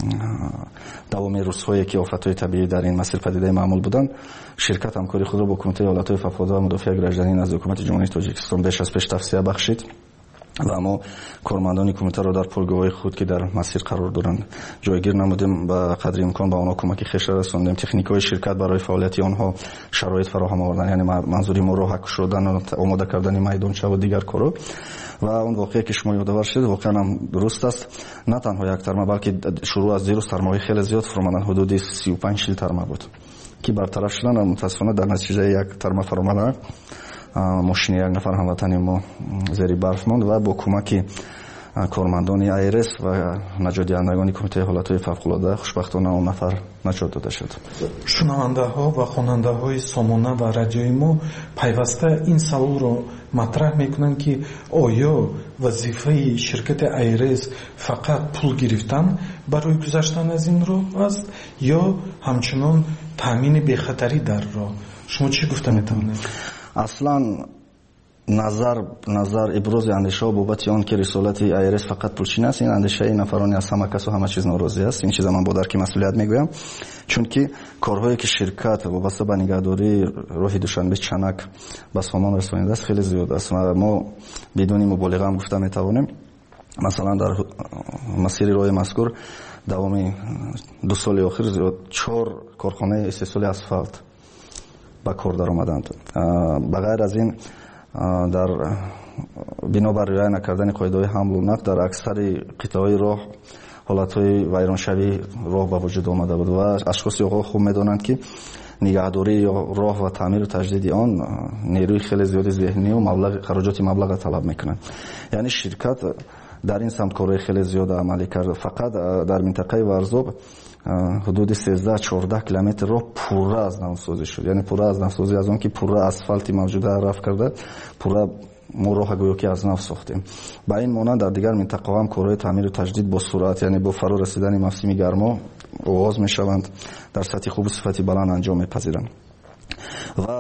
давоми рӯзҳое ки офатҳои табиӣ дар ин масир падидаи маъмул буданд, ширкат ҳамкори худро бо кумитаи ҳолатҳои фавқулодда ва мудофиаи гражданӣ назди ҳукумати ҷумҳурии тоҷикистон беш аз пеш тавсия бахшид ва мо кормандони кумитаро дар пойгоҳҳои худ ки дар масир қарор доранд ҷойгир намудем. ба қадри имкон ба онҳо кӯмаки хешро расондем. техникаҳои ширкат барои фаъолияти онҳо шароит фароҳам овардан, яъне манзури мо роҳа кушодан, омода кардани майдонча ва дигар корҳо. ва он воқеа ки шумо ёдовар шудед воқеан ҳам дуруст аст. На танҳо як тарма, балки шурӯъ аз дирӯз тармаҳои хеле зиёд фуромадан, ҳудуди сию панҷ чил тарма буд ки бартараф шудан ва мутаассифона дар натиҷаи як тарма фаромадан мошини як нафар ҳамватани мо зери барф монд ва бо кӯмаки кормандони айрес ва наҷотдиҳандагони кумитаи ҳолатҳои фавқулодда хушбахтона он нафар наҷот дода шуд. шунавандаҳо ва хонандаҳои сомона ва радиои мо пайваста ин саволро матраҳ мекунанд ки оё вазифаи ширкати айрес фақат пул гирифтан барои гузаштан аз ин роҳ аст ё ҳамчунон таъмини бехатарӣ дар роҳ? шумо чӣ гуфта метавонед? аслан назар назар ибрози андешаҳо бобати он ки рисолати айрес фақат пулчин аст, ин андешаи нафарони аз ҳама касу ҳама чиз норози аст. ин чиза ман бо дарки масъулият мегӯям, чунки корҳое ки ширкат вобаста ба нигаҳдории роҳи душанбе чанак ба сомон расонидааст хеле зиёд аст ва мо бидуни муболиға ҳам гуфта метавонем масалан дар масири роҳи мазкур давоми ду соли охир чор корхонаи истеҳсоли асфалт ба кор даромаданд. ба ғайр аз ин дар бинобар риоя накардани қоидаҳои ҳамлу нақл дар аксари қитъаҳои роҳ ҳолатҳои вайроншавии роҳ ба вуҷуд омада буд ва ашхоси оғо хуб медонанд ки нигаҳдории роҳ ва таъмиру таҷдиди он нерӯи хеле зиёди зеҳнию хароҷоти маблағро талаб мекунад. яъне ширкат дар ин самт корҳои хеле зиёда амалӣ кард. фақат дар минтақаи варзоб ҳудуди сенздаҳ чордаҳ километр роҳ пурра аз навсозӣ шуд. яъне пурра аз навсозӣ аз он ки пурра асфалти мавҷуда рафт карда пурра мо роҳа гӯё ки аз нав сохтем. ба ин монанд дар дигар минтақаҳо ҳам корҳои таъмиру таҷдид бо суръат, яъне бо фаро расидани мавсими гармо оғоз мешаванд, дар сатҳи хубу сифати баланд анҷом мепазиранд. ва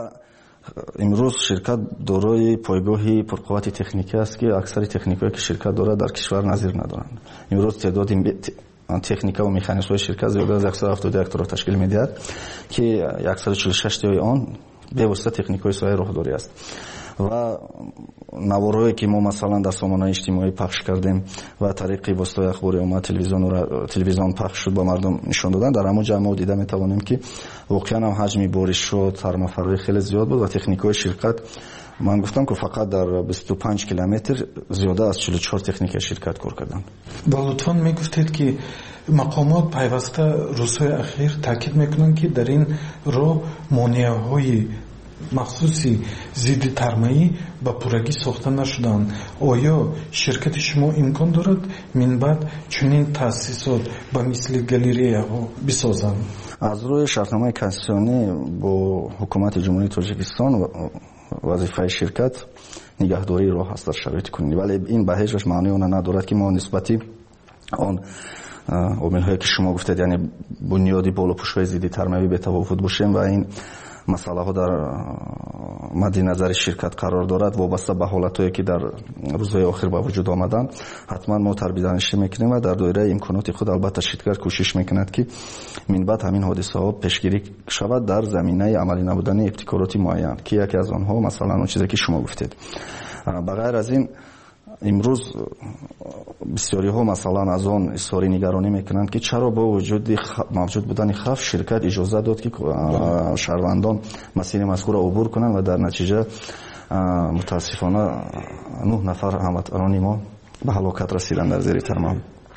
имрӯз ширкат дорои пойгоҳи пурқуввати техникӣ аст ки аксари техникое ки ширкат дорад дар кишвар назир надоранд. имрӯз теъдоди техника ва механизмҳои ширкат зиёда аз яксад ҳафтоду яктро ташкил медиҳад ки яксаду чилу шаш тои он бевосита техникаҳои соҳаи роҳдорӣ аст. ва наворҳое ки мо масалан дар сомонаи иҷтимоӣ пахш кардем ва тариқи воситаҳои ахбори оммат телевизион пахш шуд ба мардум нишон додан, дар ҳамон ҷо мо дида метавонем ки воқеан ҳам ҳаҷми боришот тармафарроӣ хеле зиёд буд ва техникаҳои ширкат ман гуфтам ки фақат дар бисту панҷ километр зиёда аз чилу чор техникаи ширкат кор карданд. ба лутфан мегуфтед ки мақомот пайваста рӯзҳои ахир таъкид мекунанд ки дар ин роҳ монеаҳои махсуси зидди тармаӣ ба пуррагӣ сохта нашуданд. оё ширкати шумо имкон дорад минбаъд чунин таъсисот ба мисли галереяҳо бисозанд? аз рӯи шартномаи конститутсионӣ бо ҳукумати ҷумҳурии тоҷикистон вазифаи ширкат нигаҳдории роҳ аст дар шароити кунунӣ, вале ин ба ҳеҷ ваҷ маънои он надорад ки мо нисбати он омилҳое ки шумо гуфтед, яъне бунёди болопӯшҳои зидди тармавӣ бетафовут бошем ва ин масъалаҳо дар мадди назари ширкат қарор дорад вобаста ба ҳолатҳое ки дар рӯзҳои охир ба вуҷуд омаданд. ҳатман мо тарбиянишӣ мекунем ва дар доираи имконоти худ албатта ширкат кӯшиш мекунад ки минбаъд ҳамин ҳодисаҳо пешгирӣ шавад дар заминаи амалӣ намудани ибтикороти муайян ки яке аз онҳо масалан он чизе ки шумо гуфтед. ба ғайр аз ин имрӯз бисёриҳо масалан аз он изҳори нигаронӣ мекунанд ки чаро бо вуҷуди мавҷуд будани хавф ширкат иҷоза дод ки шаҳрвандон масири мазкурро убур кунанд ва дар натиҷа мутаассифона нӯҳ нафар ҳамватанони мо ба ҳалокат расиданд дар зери тарма.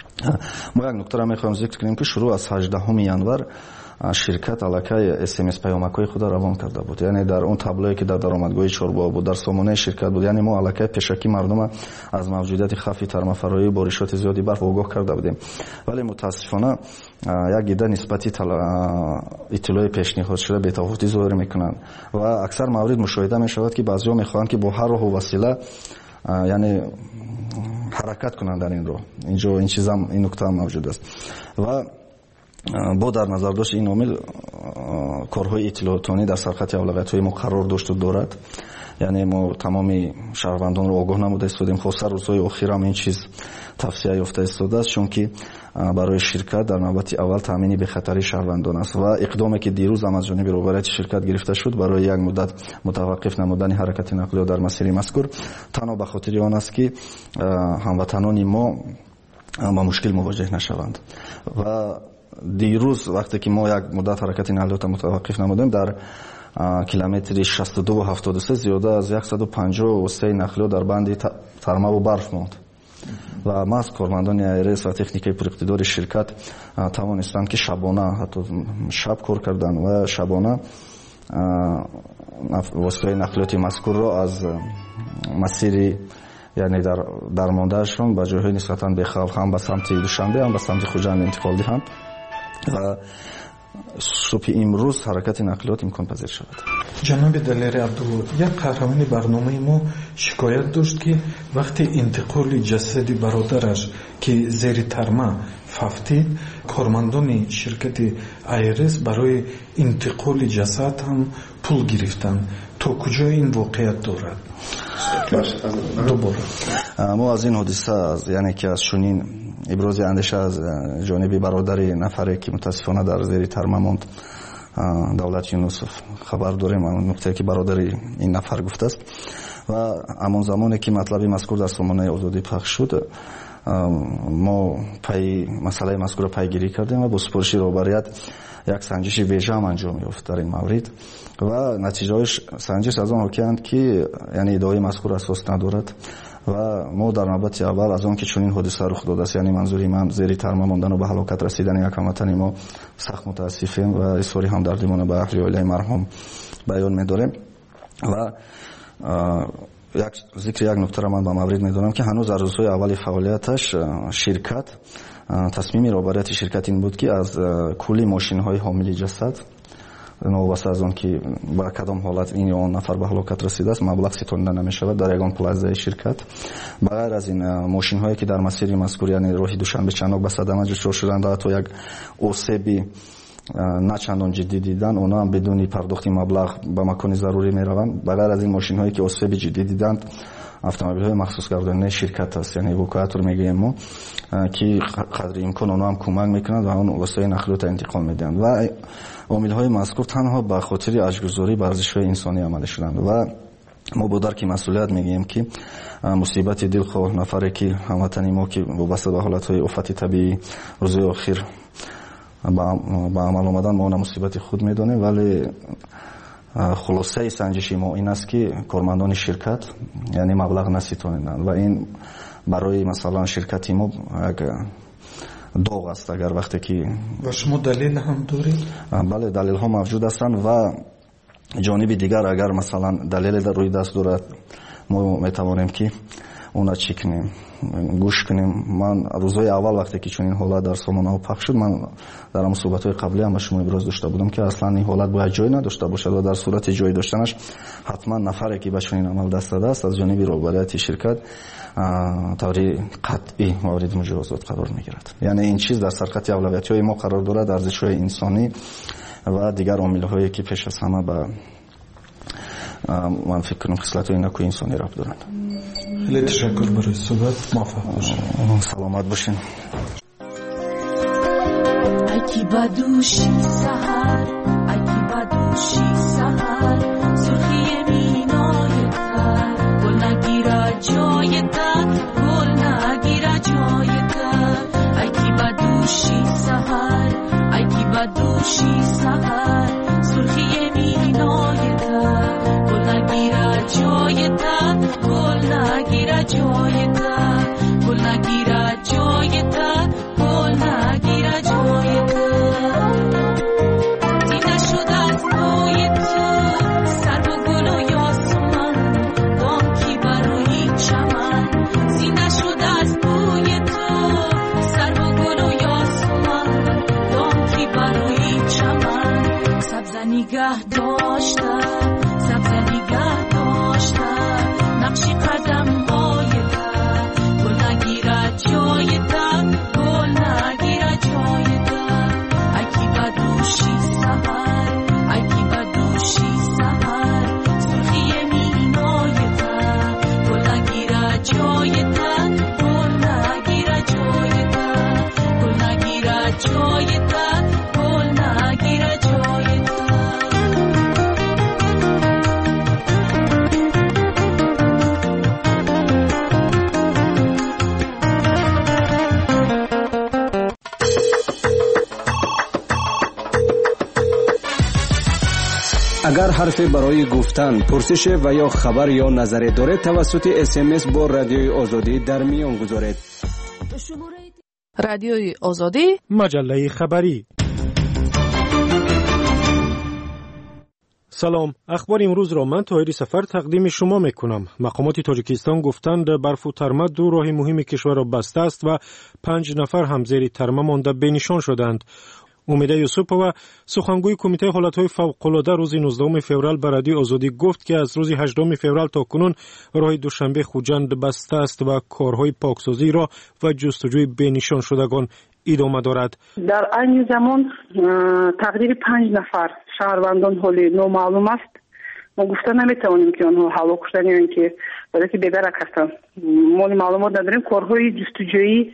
мо як нуктаро мехоҳем зикр кунем ки шурӯъ аз ҳаждаҳуми январ ширкат аллакай смс паёмакҳои худро равон карда буд, яъне дар он таблое ки дар даромадгоҳи чорбоғ буд, дар сомонаи ширкат буд, яъне мо аллакай пешакӣ мардума аз мавҷудияти хавфи тармафарроӣ боришоти зиёди барф огоҳ карда будем. вале мутаассифона як ида нисбати иттилои пешниҳодшуда бетафовутӣ зоҳир мекунанд ва аксар маврид мушоҳида мешавад ки баъзеҳо мехоҳанд ки бо ҳар роҳу васила яъне ҳаракат кунанд дар ин роҳ. инҷо ин чизам ин нуктаам мавҷуд аст ва бо дар назар дошт ин омил корҳои иттилоотӣ дар сархати авлавиятҳои мо қарор дошту дорад. яъне мо тамоми шаҳрвандонро огоҳ намуда истодем. хоса рӯзҳои охирам ин чиз тавсия ёфта истодааст, чунки барои ширкат дар навбати аввал таъмини бехатарии шаҳрвандон аст ва иқдоме ки дирӯз ҳам аз ҷониби роҳбарияти ширкат гирифта шуд барои як муддат мутаваққиф намудани ҳаракати нақлиёт дар масири мазкур танҳо ба хотири он аст ки ҳамватанони мо ба мушкил мувоҷеҳ нашаванд. ва дирӯз вақте ки мо як муддат ҳаракати нақлиёта мутаваққиф намудем, дар километри шасту ду ва ҳафтоду се зиёда аз яксаду панҷоҳ воситаи нақлиёт дар банди тармаву барф монд ва маҳз кормандони айрес ва техникаи пуриқтидори ширкат тавонистанд ки шабона ҳатто шаб кор карданд ва шабона воситаи нақлиёти мазкурро аз масири яъне дар дармондаашон ба ҷойҳои нисбатан бехавф ҳам ба самти душанбе ҳам ба самти хуҷанд интиқол диҳанд ва صبح امروز حرکت نقلیات امکان پذیر شود. جناب دلیری عبدالله، یک قهرمان برنامه ما شکایت داشت که وقتی انتقال جسد برادرش که زیر ترمه ففتید، کارمندان شرکت ایرس برای انتقال جسد هم پول گرفتند. تا کجا این واقعیت دارد؟ دوباره ما از این حادثه یعنی که از چنین ابراز اندیشه از جانب برادر نفری که متاسفانه در زیر ترمه ماند دولت یونسوف خبر داریم. نکته که برادر این نفر گفته است و همان زمانی که مطلب مذکور در سامانه آزادی پخش شد ما پای مسئله مذکور پیگیری کردیم و با سپارش رهبریت یک سنجش ویژه هم انجام یافت در این مورد و نتیجه سنجش از آن حاکی‌اند که یعنی ادعای مذکور اساس ندارد و ما در نوبت اول از آن که چنین حادثه رخ داده است، یعنی منظوری من زیر ترمه ماندن و به هلاکت رسیدن یک هموطن ما، سخت متاسفیم و اظهار همدردیمان به اهل عائله مرحوم بیان می‌داریم و یک ذکر یک نکته را من به مورد می‌دارم که هنوز در روزهای اول فعالیتش شرکت تصمیم رهبریت شرکت این بود که از کلی ماشین‌های حامل جسد نوبت از آن که با کدام حالت این یا آن نفر به هلاکت رسیده است مبلغ ستانیده نمی‌شود در یگان پلازای شرکت. بغیر از این ماشین‌هایی که در مسیر مذکور یعنی راه دوشنبه چناک به صدمه دچار شدند و تا یک آسیبی نه چندان جدی دیدن اونا هم بدون پرداخت مبلغ به مکان ضروری میروند. بغیر از این ماشین‌هایی که آسیب جدی دیدند автомобилҳои махсус гардонинаи ширкат аст, яъне эвакуатор мегӯем мо ки қадри имкон онҳо ҳам кӯмак мекунанд ва он воситаи нақлиёта интиқол медиҳанд ва омилҳои мазкур танҳо ба хотири аҷгузорӣ ба арзишҳои инсонӣ амалӣ шуданд ва мо бо дарки масъулият мегӯем ки мусибати дилхоҳ нафаре ки ҳамватани мо ки вобаста ба ҳолатҳои офати табиӣ рӯзои охир ба амал омадан мо ona мусибати худ медонем, вале خلاصه سنجش ما این است که کارمندان شرکت یعنی مبلغ نستانیدند و این برای مثلا شرکت ما یک داغ است. اگر وقتی که و شما دلیل هم دارید؟ بله دلیل ها موجود هستند و جانب دیگر اگر مثلا دلیل در روی دست دارد ما میتوانیم که اونا چک کنیم گوش کنیم. من روزهای اول وقتی که چون این حالت در سامانه ها پخش شد من در هم صحبت های قبلی هم با شما ابراز داشته بودم که اصلا این حالت باید جای نداشته باشد و در صورت جای داشتنش حتما نفری که به چون این عمل دست داده است از جانب رهبریت شرکت طوری قطعی مورد مجازات قرار میگیرد. یعنی این چیز در سرخط اولویتی های ما قرار دارد، ارزش های انسانی و دیگر عامل هایی که پیش از همه به من فکر کنم خصلت های نکوی انسانی ربط دارند. خیلی تشکر برای صحبت، موفق باشین. سلامت باشین. اکی بدوشی سحر، اکی بدوشی سحر، سرخی مینای تر، گل نگیره جای تر، گل نگیره جای تر. اکی بدوشی سحر، اکی بدوشی سحر، سرخی مینای تر، گل نگیره جای تر، گل نگیره جای تر، گل نگیره جای تر، گل نگیره جای تر. دیده شد از روی تو سر و گل و یاسمن، بانکی برای چمن. زینده شد از روی تو سر و گل و یاسمن، بانکی برای چمن. سبز نگه داشته، سبز نگه داشته، نقشی قدم های در، گل نگیره جای در، گل نگیره جای در. اگر حرفی برای گفتن، پرسش و یا خبر یا نظری دارید توسط اس ام اس با رادیوی آزادی در میان گذارید. رادیوی آزادی، مجله خبری. سلام، اخبار امروز را من طاهری سفر تقدیم شما میکنم. مقامات تاجیکستان گفتند برف و ترمه دو راه مهم کشور را بسته است و پنج نفر هم زیر ترمه مانده بنشان شدند. امیده یوسفова سخنگوی کمیته حالتهای فوق‌العاده روز نوزدهم فوریه به رادیو آزادی گفت که از روز هجدهم فوریه تا کنون راه دوشنبه خوجند بسته است و کارهای پاکسازی را و جستجوی بنشان شدگان ادامه دارد. در این زمان تقدیر پنج نفر شهروندان حالی نامعلوم است. ما گفته نمیتوانیم که آنها هلاک شدن یا اینکه برای که بدرک هستند. ما معلومات نداریم. کارهای جستجویی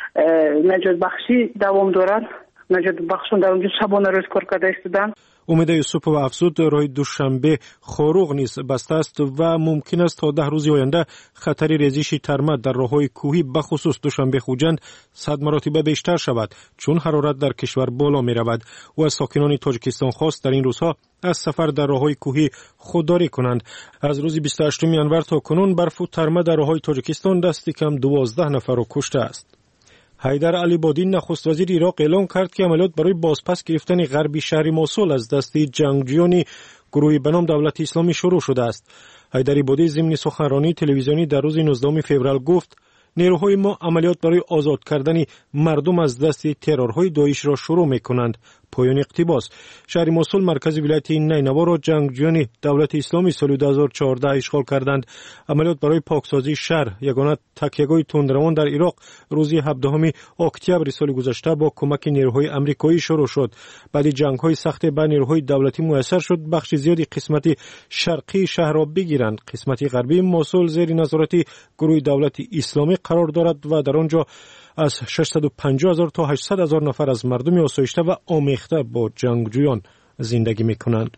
نجات بخشی دوام دارد. نجات بخشون در اونجا شبانه روز کار کرده ایستادن. امیده یوسفova افزود راه دوشنبه خاروغ نیز بسته است و ممکن است تا ده روز آینده خطر ریزش ترمه در راههای کوهی به خصوص دوشنبه خوجند صد مراتب بیشتر شود چون حرارت در کشور بالا می رود و از ساکنان تاجیکستان خواست در این روزها از سفر در راههای کوهی خودداری کنند. از روز بیست و هشتم ژانویه تا کنون برف و ترمه در راههای تاجیکستان دست کم دوازده نفر را کشته است. حیدر علیبادی نخست وزیر عراق اعلام کرد که عملیات برای بازپس گرفتن غربی شهر موصل از دست جنگجویان گروهی به نام دولت اسلامی شروع شده است. حیدر علیبادی ضمن سخنرانی تلویزیونی در روز نوزدهم فوریه گفت نیروهای ما عملیات برای آزاد کردن مردم از دست ترورهای داعش را شروع می‌کنند. پایان اقتباس. شهر موصل مرکز ولایت نینوا را جنگجویان دولت اسلامی سال دو هزار و چهارده اشغال کردند. عملیات برای پاکسازی شهر یگانه تکیه‌گاه تندروان در عراق روز هفدهم اکتبر سال گذشته با کمک نیروهای آمریکایی شروع شد. بعد جنگ‌های سخت بین نیروهای دولتی میسر شد بخش زیادی قسمت شرقی شهر را بگیرند. قسمت غربی موصل زیر نظارت گروه دولت اسلامی قرار دارد و در آنجا از ششصد و پنجاه هزار تا هشتصد هزار نفر از مردم آسایشته و آمیخته با جنگجویان زندگی میکنند.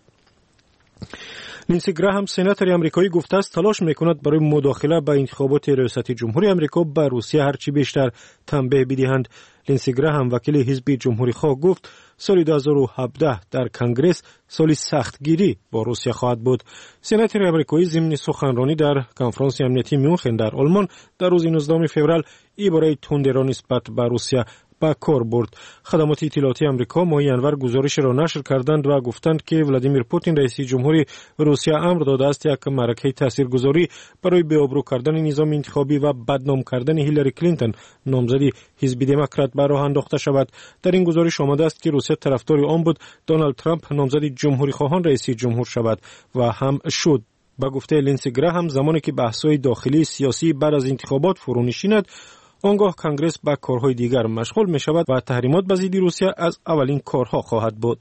لینسی گراهام سناتور آمریکایی گفته است تلاش میکند برای مداخله به انتخابات ریاست جمهوری آمریکا به روسیه هرچی بیشتر تنبیه بدهند. لینسی گراهام وکیل حزب جمهوری خواه گفت سال دو هزار و هفده در کنگره سال سختگیری با روسیه خواهد بود. سناتور آمریکایی ضمن سخنرانی در کنفرانس امنیتی میونخن در آلمان در روز نوزدهم فوریه ای برای تندرو نسبت به روسیه با کار برد. خدمات اطلاعاتی آمریکا ماه ژانویه گزارش را نشر کردند و گفتند که ولادیمیر پوتین رئیس جمهوری روسیه امر داده است یک معرکه تاثیرگذاری برای بی‌آبرو کردن نظام انتخابی و بدنام کردن هیلاری کلینتون نامزد حزب دموکرات به راه انداخته شود. در این گزارش آمده است که روسیه طرفدار آن بود دونالد ترامپ نامزد جمهوری خواهان رئیس جمهور شود و هم شد. با گفته لینسی گراهام زمانی که بحث‌های داخلی سیاسی بعد از انتخابات فرو نشیند آنگاه کنگره به کارهای دیگر مشغول می شود و تحریمات به ضد روسیه از اولین کارها خواهد بود.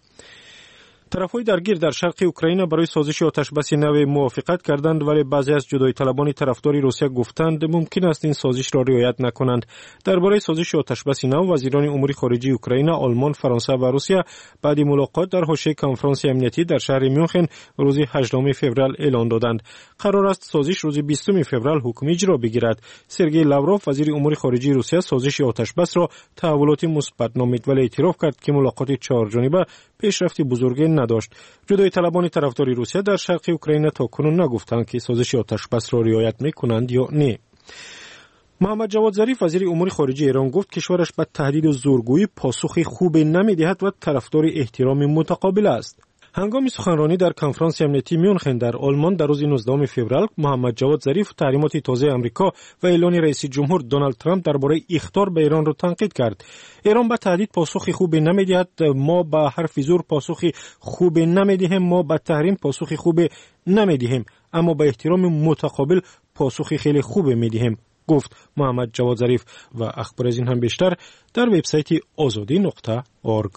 طرفهای درگیر در شرق اوکراین برای سازش آتشبس نو موافقت کردند ولی بعضی از جدایی طلبان طرفدار روسیه گفتند ممکن است این سازش را رعایت نکنند. درباره سازش آتشبس نو وزیران امور خارجه اوکراین، آلمان، فرانسه و روسیه بعد ملاقات در حاشیه کنفرانس امنیتی در شهر میونخن روز هجدهم فوریه اعلان دادند. قرار است سازش روز بیستم فوریه حکم اجرا بگیرد. سرگئی لاوروف وزیر امور خارجه روسیه سازش آتشبس را تحولات مثبت نامید ولی اعتراف کرد که ملاقات چهارجانبه پیشرفت بزرگی نداشت. جدایی طلبان طرفدار روسیه در شرق اوکراین تا کنون نگفتند که سازش آتشبس را رعایت میکنند یا نه. محمد جواد ظریف وزیر امور خارجه ایران گفت کشورش به تهدید و زورگویی پاسخ خوب نمیدهد و طرفدار احترام متقابل است. هنگام سخنرانی در کنفرانس امنیتی میونخن در آلمان در روز نوزدهم فوریه محمد جواد ظریف تحریمات تازه آمریکا و اعلان رئیس جمهور دونالد ترامپ درباره اخطار به ایران را تنقید کرد. ایران به تهدید پاسخ خوب نمیدهد، ما به حرف زور پاسخ خوب نمیدهیم، ما به تحریم پاسخ خوب نمیدهیم، اما به احترام متقابل پاسخ خیلی خوب میدهیم، گفت محمد جواد ظریف. و اخبار از این هم بیشتر در وبسایت آزادی نقطه اورگ.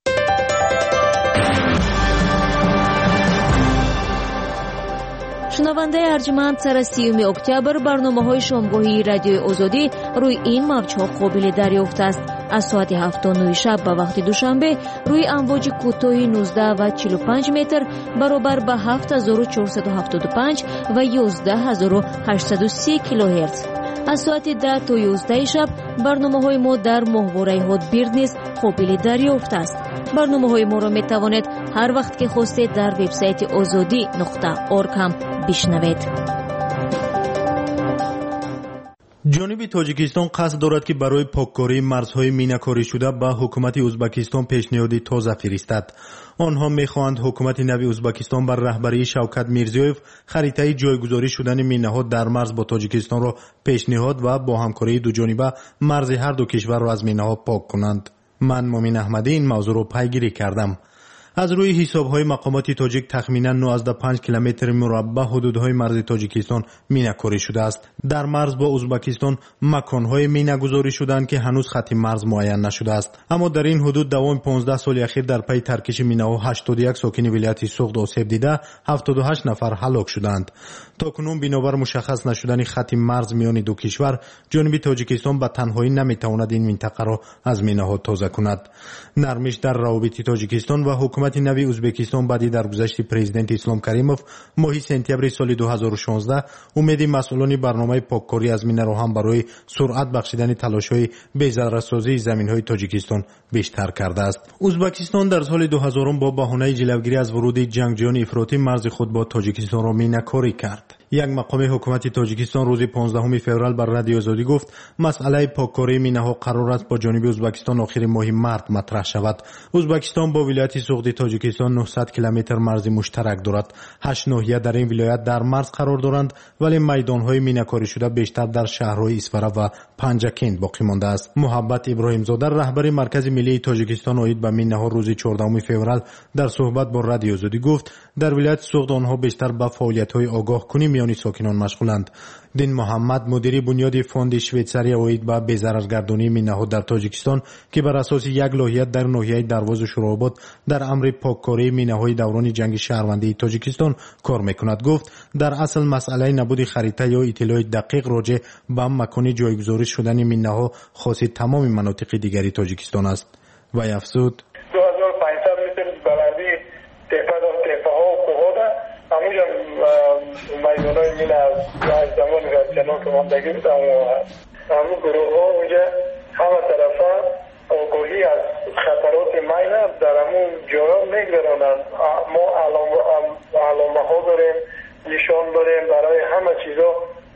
شنونده ارجمند سر سیوم اکتبر برنامه‌های شامگاهی رادیو آزادی روی این موج‌ها قابل دریافت است. از ساعت هفت تا نه شب به وقت دوشنبه روی امواج کوتاه نوزده و چهل و پنج متر برابر به هفت هزار و چهارصد و هفتاد و پنج و یازده هزار و هشتصد و سی کیلوهرتز. از ساعت ده تا یازده شب برنامه‌های ما در ماهواره هاتبیرد نیز قابل دریافت است. برنامه‌های ما را می‌توانید هر وقت که خواستید در وبسایت آزادی نقطه اورگ هم بشنوید. جانب تاجیکستان قصد دارد که برای پاککاری مرزهای مینه‌کاری شده به حکومت ازبکستان پیشنهادی تازه فرستد. آنها می‌خواهند حکومت نوی ازبکستان بر رهبری شوکت میرزیویف خریطه جایگذاری شدن مینه‌ها در مرز با تاجیکستان را پیشنهاد و با همکاری دو جانبه مرز هر دو کشور را از مینه‌ها پاک کنند. من مومن احمدی این موضوع را پیگیری کردم. از روی حساب‌های مقامات تاجیک تخمیناً نوزده و پنج کیلومتر مربع حدودهای مرز تاجیکستان مینه‌کاری شده است. در مرز با ازبکستان مکان‌های مینه گذاری شدند که هنوز خط مرز معین نشده است. اما در این حدود دوام پانزده سال اخیر در پی ترکش مینه‌ها هشتاد و یک ساکن ولایت سوخت آسیب دیده، هفتاد و هشت نفر هلاک شدند. تاکنون بنابر مشخص نشدن خط مرز میان دو کشور، جانب تاجیکستان به تنهایی نمی‌تواند این منطقه را از مینه‌ها تازه کند. نرمش در روابط تاجیکستان و حکومت نوی ازبکستان بعدی درگذشت پرزیدنت اسلام کریموف ماهی سپتامبر سال دو هزار و شانزده امید مسئولان برنامه پاککاری از مینه را هم برای سرعت بخشیدن تلاش‌های بی‌ضررسازی زمین‌های تاجیکستان بیشتر کرده است. ازبکستان در سال دو هزار با بهانه جلوگیری از ورود جنگجویان افراطی مرز خود با تاجیکستان را مینه‌کاری کرد. یک مقام حکومت تاجیکستان روز پانزدهم فوریه بر رادیو آزادی گفت مسئله پاککاری مینه‌ها قرار است با جانب ازبکستان آخر ماه مارس مطرح شود. ازبکستان با ولایت سوخت تاجیکستان نهصد کیلومتر مرز مشترک دارد. هشت ناحیه در این ولایت در مرز قرار دارند، ولی میدان‌های مینه‌کاری شده بیشتر در شهرهای اسفره و پنجکند باقی مانده است. محبت ابراهیم زاده رهبر مرکز ملی تاجیکستان اوید به مینه‌ها روز چهاردهم فوریه در صحبت با رادیو آزادی گفت در ولایت سوخت آنها بیشتر به فعالیت‌های آگاه کنی میان ساکنان مشغولند. دین محمد مدیر بنیاد فوند شویتزاری اوید با بی‌ضررگردانی مینه‌ها در تاجیکستان که بر اساس یک لایحه در ناحیه دروازه شوراباد در امر پاککاری مینه‌های دوران جنگ شهروندی تاجیکستان کار می‌کند گفت در اصل مسئله نبود خریطه یا اطلاع دقیق راجع به مکان جایگذاری شدن مینه‌ها خاص تمام مناطق دیگری تاجیکستان است. و افزود دو هزار و پانصد متر بلندی تپه و تپه ها و کوه ده همونجا میدانای مین از زمان رفتنان که ماندگی بود همون گروه ها اونجا همه طرفه آگاهی از خطرات مین در همون جاها میگذارند. ما علامه ها داریم، نشان داریم برای همه چیزا.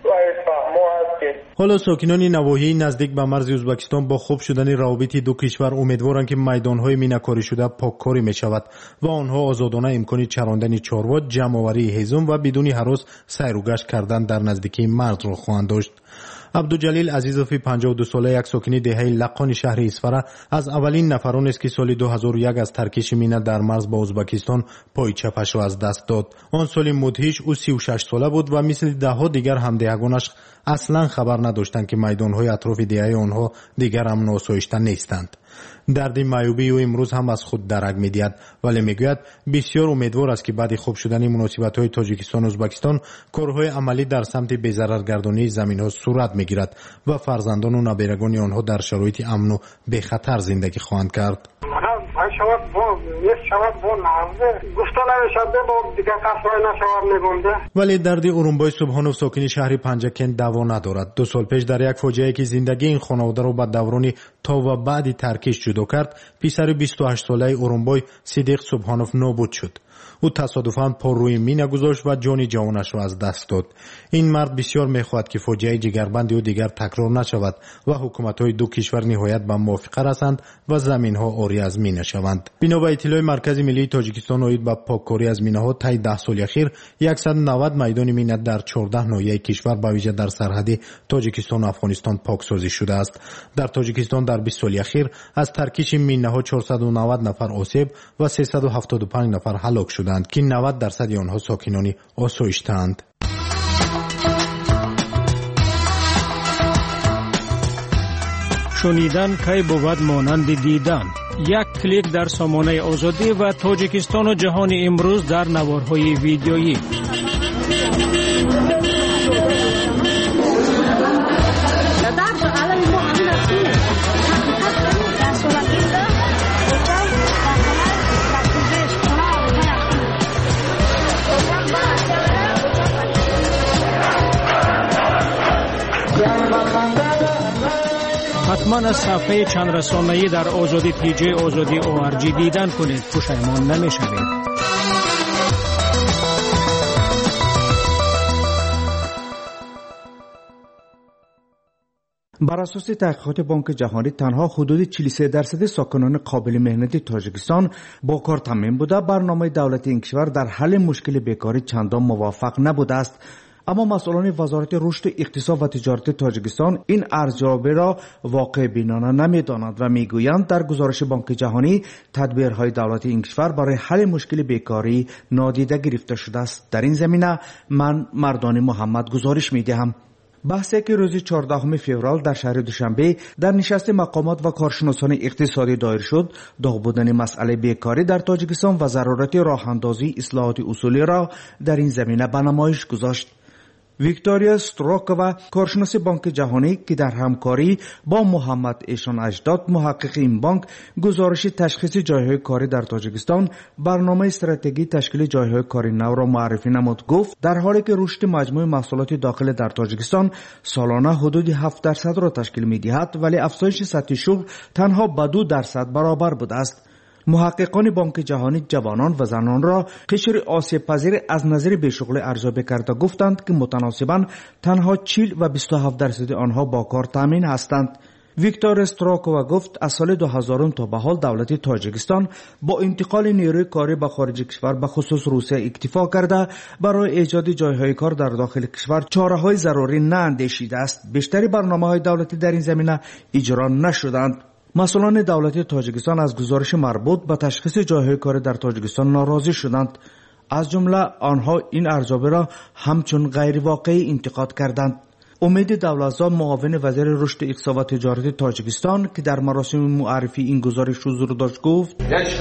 حالا ساکنان نواحی نزدیک به مرز ازبکستان با خوب شدن روابط دو کشور امیدوارند که میدان‌های مینه‌کاری شده پاککاری می‌شود و آنها آزادانه امکان چراندن چاروا، جمع‌آوری هیزم و بدون هراس سیر و گشت کردن در نزدیکی مرز را خواهند داشت. عبدالجلیل عزیزوفی پنجاه و دو ساله یک ساکن دهه لقان شهر اسفره از اولین نفران است که سال دو هزار و یک از ترکش مینه در مرز با ازبکستان پای چپش را از دست داد. آن سال مدهیش او سی و شش ساله بود و مثل دهها دیگر همدهگانش اصلا خبر نداشتند که میدان‌های اطراف دهه آنها دیگر امن و آسایشته نیستند. درد معیوبی او امروز هم از خود درک می‌دهد، ولی میگوید بسیار امیدوار است که بعد خوب شدن مناسبت‌های تاجیکستان و ازبکستان کارهای عملی در سمت بی‌ضررگردانی زمین‌ها صورت می‌گیرد و فرزندان و نابیرگان آنها در شرایط امن و بخطر زندگی خواهند کرد. ولی دردی اورونبای سبحانوف ساکن شهر پنجکند دوا ندارد. دو سال پیش در یک فاجعه که زندگی این خانواده را به دوران تا و بعد ترکش جدا کرد، پسر بیست و هشت ساله اورونبای صدیق سبحانوف نابود شد. او تصادفاً پا روی مینه گذاشت و جان جوانش را از دست داد. این مرد بسیار می‌خواهد که فاجعه جگربندی او دیگر تکرار نشود و حکومت‌های دو کشور نهایت به موافقه رسند و زمین‌ها عاری از مینه شوند. بنا به اطلاع مرکز ملی تاجیکستان اوید به پاککاری از مینه‌ها طی ده سال اخیر صد و نود میدان مینه در چهارده ناحیه کشور به ویژه در سرحد تاجیکستان و افغانستان پاکسازی شده است. در تاجیکستان در بیست سال اخیر از ترکش مینه‌ها چهارصد و نود نفر آسیب و سیصد و هفتاد و پنج نفر هلاک شدند که نود درصد آنها ساکنان آسایشته‌اند. شنیدن کی بود مانند دیدن. یک کلیک در سامانه آزادی و تاجیکستان و جهان امروز در نوارهای ویدیویی. Yeah. کاملا از صفحه چند رسانه‌ای در آزادی پی جی آزادی او آر جی دیدن کنید. پشیمان نمی‌شوید. بر اساس تحقیقات بانک جهانی تنها حدود چهل و سه درصد ساکنان قابل محنت تاجیکستان با کار تامین بوده. برنامه دولتی این کشور در حل مشکل بیکاری چندان موفق نبوده است. اما مسئولان وزارت رشد اقتصاد و تجارت تاجیکستان این ارزیابی را واقع بینانه نمی‌دانند و میگویند در گزارش بانک جهانی تدبیرهای دولتی این کشور برای حل مشکل بیکاری نادیده گرفته شده است. در این زمینه من مردان محمد گزارش می‌دهم. بحثی که روز چهاردهم فوریه در شهر دوشنبه در نشست مقامات و کارشناسان اقتصادی دایر شد، داغ بودن مسئله بیکاری در تاجیکستان و ضرورت راه اندازی اصلاحات اصولی را در این زمینه به نمایش گذاشت. ویکتوریا ستروکووا کارشناس بانک جهانی که در همکاری با محمد ایشان اجداد محقق این بانک گزارش تشخیص جایهای کاری در تاجیکستان برنامه استراتژی تشکیل جایهای کاری نو را معرفی نمود. گفت در حالی که رشد مجموع محصولات داخل در تاجیکستان سالانه حدود هفت درصد را تشکیل می‌دهد، ولی افزایش سطح شغل تنها به دو درصد برابر بوده است. محققان بانک جهانی جوانان و زنان را قشر آسیب پذیر از نظر بیشغل ارزیابی کرده گفتند که متناسباً تنها چهل و بیست و هفت درصد آنها با کار تامین هستند. ویکتور استراکووا گفت از سال دو هزار تا به حال دولت تاجیکستان با انتقال نیروی کاری به خارج کشور به خصوص روسیه اکتفا کرده برای ایجاد جایهای کار در داخل کشور چاره‌های ضروری ناندیشیده است. بیشتری برنامه‌های دولتی در این زمینه اجرا نشدند. مسئولان دولتی تاجیکستان از گزارش مربوط به تشخیص جایهای کار در تاجیکستان ناراضی شدند. از جمله آنها این ارزیابی را همچون غیر واقعی انتقاد کردند. امید دولتزاد معاون وزیر رشد اقتصاد و تجارت تاجیکستان که در مراسم معرفی این گزارش حضور داشت گفت: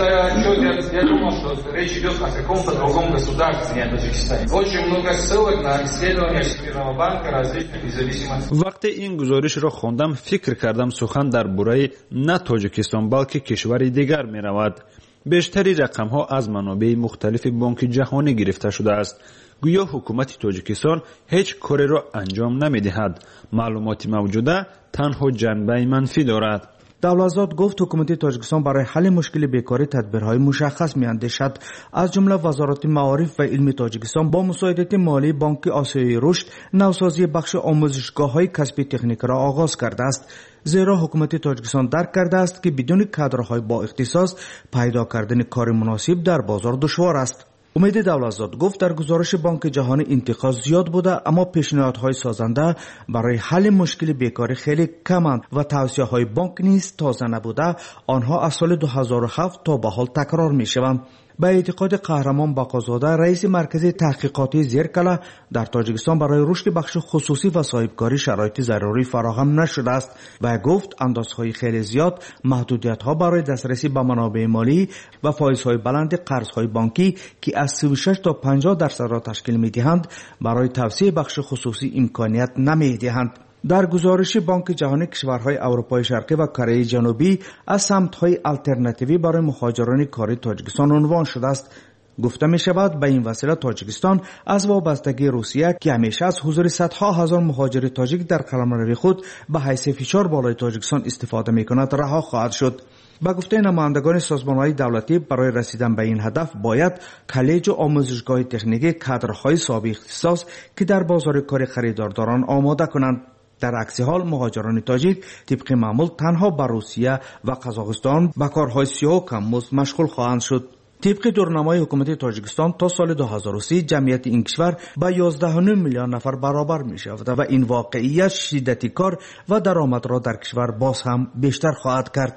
وقتی این گزارش را خواندم فکر کردم سخن درباره نه تاجیکستان بلکه کشور دیگر می رود. بیشتری رقم ها از منابع مختلف بانک جهانی گرفته شده است. گویا حکومت تاجیکستان هیچ کاری را انجام نمی دهد. معلومات موجوده تنها جنبه منفی دارد. دولتزاد گفت حکومت تاجیکستان برای حل مشکل بیکاری تدبیرهای مشخص می‌اندیشد. از جمله وزارت معارف و علم تاجیکستان با مساعدت مالی بانک آسیای رشد نوسازی بخش آموزشگاه‌های کسبی تکنیک را آغاز کرده است. زیرا حکومت تاجیکستان درک کرده است که بدون کادرهای با اختصاص پیدا کردن کار مناسب در بازار دشوار است. امید دولتزاد گفت در گزارش بانک جهانی انتقاد زیاد بوده، اما پیشنهادهای سازنده برای حل مشکل بیکاری خیلی کمند و توصیه‌های بانک نیز تازه نبوده. آنها از سال دو هزار و هفت تا به حال تکرار می‌شوند. به اعتقاد قهرمان بقازاده رئیس مرکز تحقیقاتی زیرکلا در تاجیکستان برای رشد بخش خصوصی و صاحبکاری شرایط ضروری فراهم نشده است و گفت اندازهای خیلی زیاد محدودیت‌ها برای دسترسی به منابع مالی و فایزهای بلند قرض‌های بانکی که از سی و شش تا پنجاه درصد را تشکیل می‌دهند برای توسعه بخش خصوصی امکانیت نمی‌دهند. در گزارش بانک جهانی کشورهای اروپای شرقی و کره جنوبی از سمت‌های آلترناتیوی برای مهاجران کاری تاجیکستان عنوان شده است. گفته می شود به این وسیله تاجیکستان از وابستگی روسیه که همیشه از حضور صدها هزار مهاجر تاجیک در قلمرو خود به حیث فشار بالای تاجیکستان استفاده می کند رها خواهد شد. با گفته نمایندگان سازمان‌های دولتی برای رسیدن به این هدف باید کالج و آموزشگاه تکنیکی کادرهای صاحب اختصاص که در بازار کار خریدار دارند آماده کنند. در عکس حال مهاجران تاجیک طبق معمول تنها به روسیه و قزاقستان به کارهای سیاه و کم‌مزد مشغول خواهند شد. طبق دورنمای حکومت تاجیکستان تا سال دو هزار و سی جمعیت این کشور به یازده و نیم میلیون نفر برابر می شود و این واقعیت شدت کار و درآمد را در کشور باز هم بیشتر خواهد کرد.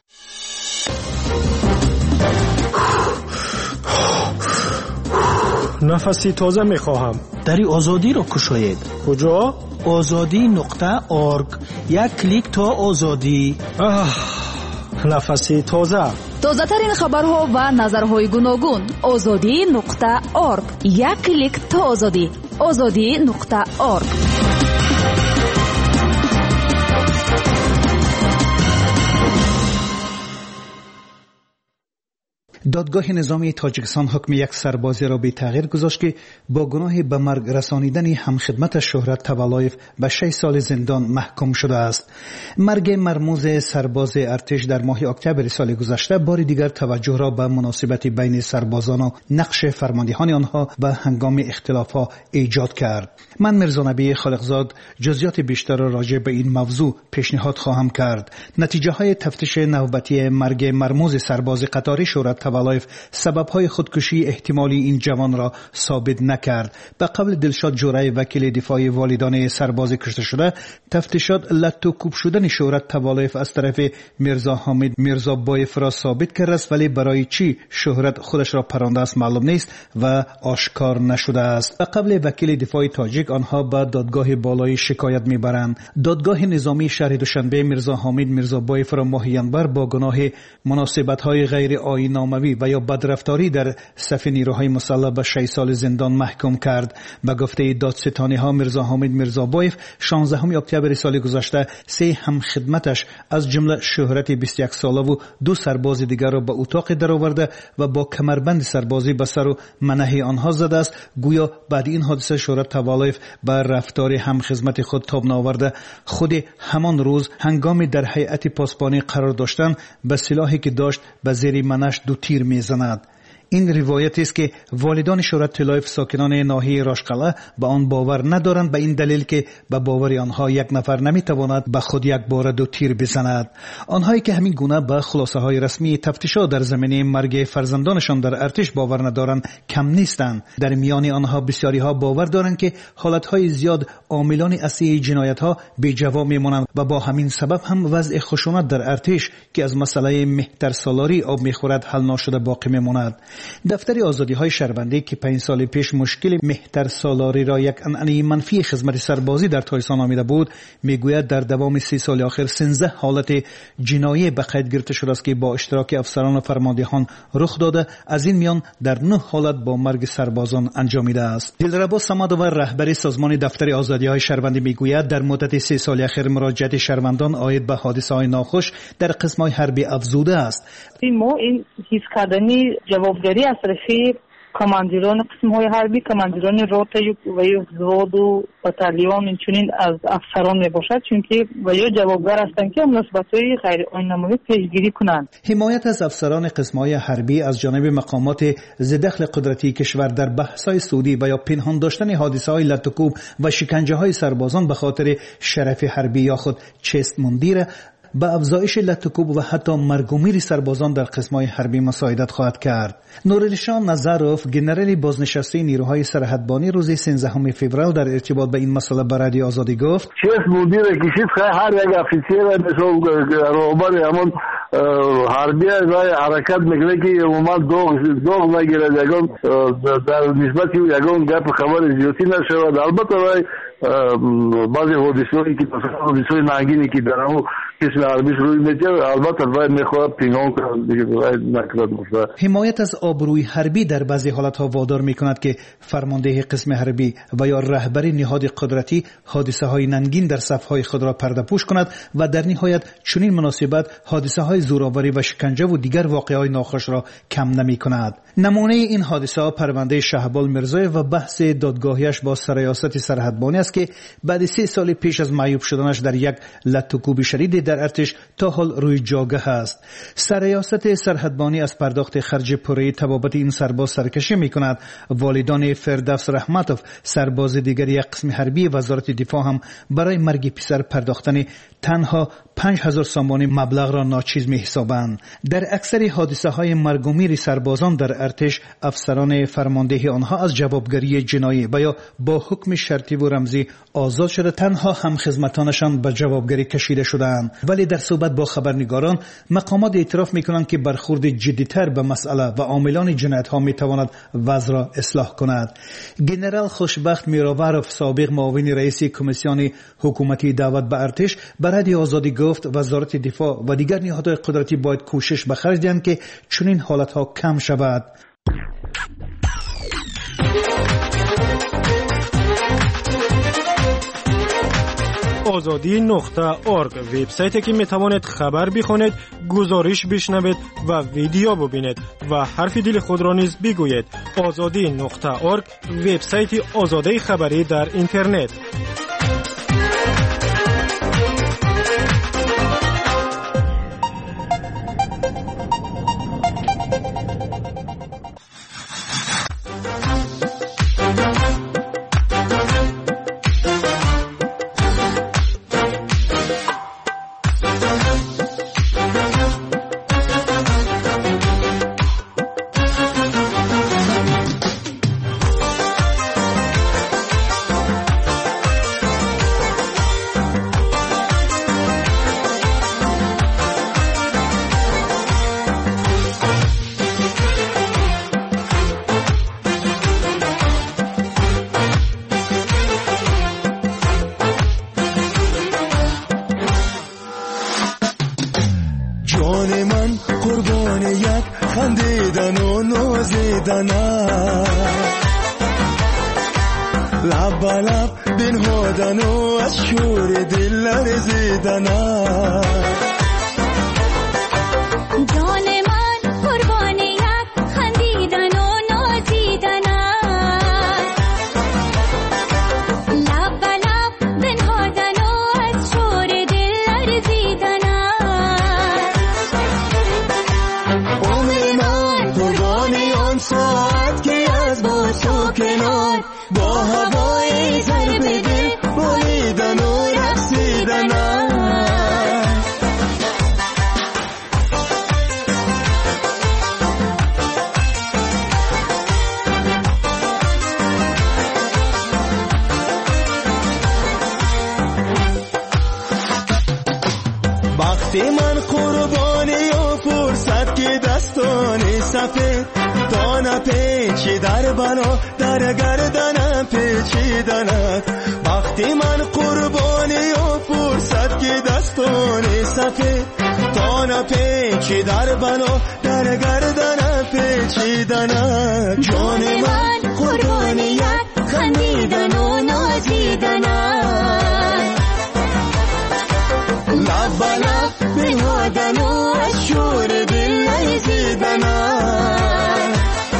نفسی تازه می خواهم. دری آزادی را کشاید. کجا؟ آزادی نقطه آرگ. یک کلیک تا آزادی. نفسی تازه. تازه ترین خبرها و نظرهای گوناگون. آزادی نقطه آرگ. یک کلیک تا آزادی. آزادی نقطه آرگ. دادگاه نظامی تاجیکستان حکم یک سربازی را بی تغییر گذاشت که با گناه به مرگ رسانیدن همخدمت شهرت تولایف به شش سال زندان محکوم شده است. مرگ مرموز سرباز ارتش در ماه اکتبر سال گذشته بار دیگر توجه را به مناسبت بین سربازان و نقش فرماندهان آنها و هنگام اختلافها ایجاد کرد. من میرزا نبی خالقزاد جزئیات بیشتر را راجع به این موضوع پیشنهاد خواهم کرد. نتیجه های تفتیش نوبتی مرگ مرموز سرباز قطاری شهرت تولایف سبب‌های خودکشی احتمالی این جوان را ثابت نکرد. به قول دلشاد جورای وکیل دفاع والدان سرباز کشته شده، تفتیشات لطو کوب شدن شهرت تولایف از طرف میرزا حامد میرزا بایف را ثابت کرده است، ولی برای چی شهرت خودش را پرانده است معلوم نیست و آشکار نشده است. به قول وکیل دفاع تاجیک، آنها به دادگاه بالای شکایت میبرند. دادگاه نظامی شهر دوشنبه میرزا حامد میرزا بایف را ماه ینور با گناه مناسبت‌های غیر آیین‌ناموی و یا بدرفتاری در صف نیروهای مسلح به شش سال زندان محکوم کرد. به گفته دادستانی‌ها، میرزا حامد میرزا بایف شانزدهم اکتبر سال گذشته سه همخدمتش از جمله شهرت بیست و یک ساله و دو سرباز دیگر را به اتاق درآورده و با کمربند سربازی به سر و منه آنها زده است. گویا بعد این حادثه شهرت تولایف به رفتار همخدمت خود تاب نآورده. خود همان روز هنگامی در هیئت پاسبانی قرار داشتن به سلاحی که داشت به زیر منش دو تیر میزند. این روایت است که والدان شهرت تولایف ساکنان ناحیه راشقله به آن باور ندارند، به این دلیل که به باور آنها یک نفر نمیتواند به خود یک بار دو تیر بزند. آنهایی که همین گونه به خلاصه های رسمی تفتیشات در زمینه مرگ فرزندانشان در ارتش باور ندارند کم نیستند. در میان آنها بسیاری ها باور دارند که حالت های زیاد عاملان اصلی جنایت ها بی جواب میمانند و با همین سبب هم وضع خشونت در ارتش که از مسئله مهتر سالاری آب میخورد حل نشده باقی میماند. دفتر آزادی های شهروندی که پنج سال پیش مشکل مهتر سالاری را یک عنعنه منفی خدمت سربازی در تایستان آمیده بود، میگوید در دوام سی سال آخر سیزده حالت جنایی به قید گرفته شده است که با اشتراک افسران و فرماندهان رخ داده. از این میان در نه حالت با مرگ سربازان انجامیده است. دلربا صمدوی رهبر سازمان دفتر آزادی های شهروندی میگوید در مدت سی سال اخیر مراجعت شهروندان عاید به حادثه های ناخوش در قسم های حربی افزوده است. ما این حس کردنی جوابداری از طرف کماندیران قسم های حربی، کماندیران روته و زود و بتالیون اینچنین از افسران می باشد، چون که و یا جوابدار هستند که مناسبت های غیر آیین‌ناموی پیشگیری کنند. حمایت از افسران قسم های حربی از جانب مقامات ذدخل قدرتی کشور در بحث های سودی و یا پنهان داشتن حادثه های لطوکوب و شکنجه های سربازان به خاطر شرف حربی یا خود چست مندیره به افزایش لطوکوب و حتی مرگ و میر سربازان در قسم‌های حربی مساعدت خواهد کرد. نورالشان نظروف، گنرال بازنشسته نیروهای سرحدبانی، روز سیزدهم فوریه در ارتباط به این مسئله به رادیو آزادی گفت: چیست مدیر کشید هر یک افسر مثل روبر همون حربی رای حرکت میکنه که عموما دوغ دوغ نگیره، یگان در نسبت یگان گپ خبر زیادی نشود. البته رای بعضی حادثه‌ای که مثلا حادثه‌های ننگینی که در اون قسم حربی روی میشه، البته رای میخواد پنهان کنه دیگه، رای نکرد. حمایت از آبروی حربی در بعضی حالت‌ها وادار میکند که فرمانده قسم حربی و یا رهبر نهاد قدرتی حادثه‌های ننگین در صف‌های خود را پرده‌پوش کند و در نهایت چنین مناسبت حادثه‌های زورآوری و شکنجه و دیگر واقعه‌های ناخوش را کم نمی‌کند. نمونه این حادثه پرونده شهبال میرزایی و بحث دادگاهیش با سرایاست سرحدبانی است که بعد سه سال پیش از معیوب شدنش در یک لطوکوب شدید در ارتش تا حال روی جاگه است. سرایاست سرحدبانی از پرداخت خرج پوره تبابت این سرباز سرکشی می‌کند. والدان فردوس رحمتوف، سرباز دیگر یک قسم حربی وزارت دفاع، هم برای مرگ پسر پرداختن تنها پنج هزار سامانی مبلغ را ناچیز می‌حسابند. در اکثر حادثه‌های مرگ و میر سربازان در ارتش، افسران فرمانده آنها از جوابگری جنایی و یا با حکم شرطی و رمزی آزاد شده، تنها هم خدمتانشان به جوابگری کشیده شدند. ولی در صحبت با خبرنگاران، مقامات اعتراف می‌کنند که برخورد جدی‌تر به مسئله و عاملان جنایت‌ها می‌تواند وضع را اصلاح کند. گنرال خوشبخت میراورف، سابق معاون رئیس کمیسیون حکومتی دعوت به ارتش، برای آزادی گفت وزارت دفاع و دیگر نهادهای قدرتی باید کوشش به خرج دهند که چنین حالت‌ها کم شود. آزادی نقطه اورگ وبسایتی که می توانید خبر بخونید، گزارش بشنوید و ویدیو ببینید و حرف دل خود را نیز بگویید. آزادی نقطه اورگ وبسایت آزادی خبری در اینترنت. من قربانی و فرصت که دستان سفید دانه پیچی در بنا در گردن پیچیدند. وقتی من قربانی و فرصت که دستان سفید دانه پیچی در بنا در گردن پیچیدند. جان من قربانیت خندیدن و نازیدنند، لب لب بنهادن و از شور دل لرزیدنند.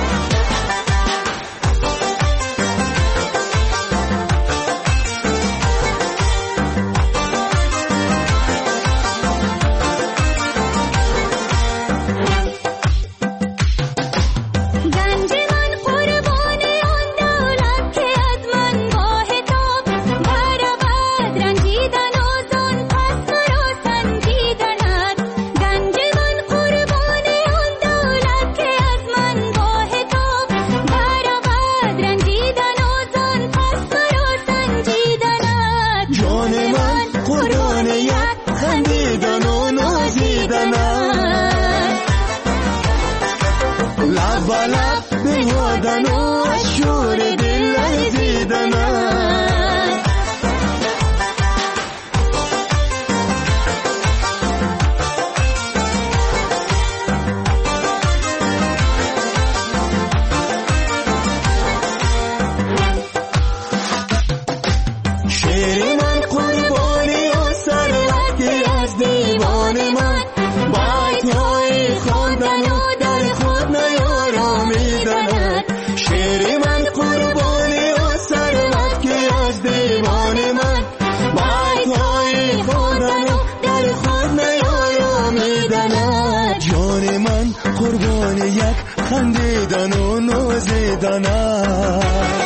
خندیدن و نازیدنند،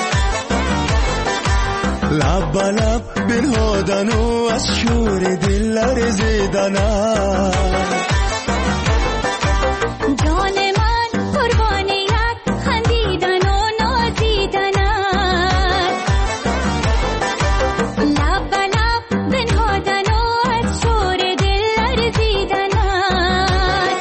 لب لب بنهادن و از شور دل لرزیدنند. جان من قربانیت خندیدن و نازیدنند، لب لب بنهادن و از شور دل لرزیدنند.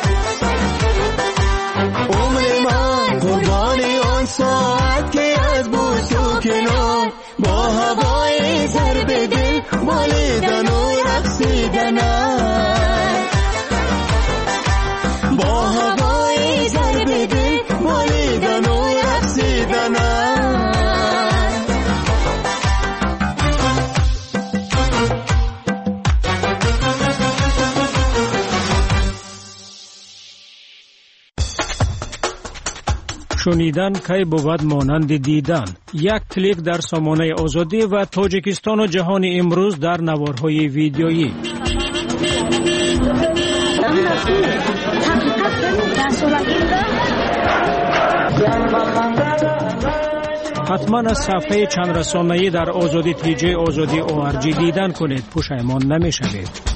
ساعت که از بوس و کنار با هوای ضرب دل بالیدن و رقصیدنند. شنیدن کی بود مانند دیدن. یک کلیک در سامانه آزادی و تاجیکستان و جهان امروز در نوارهای ویدیویی. حتما از صفحه چند رسانه‌ای در آزادی تی جی آزادی او آر جی دیدن کنید، پشیمان نمی‌شوید.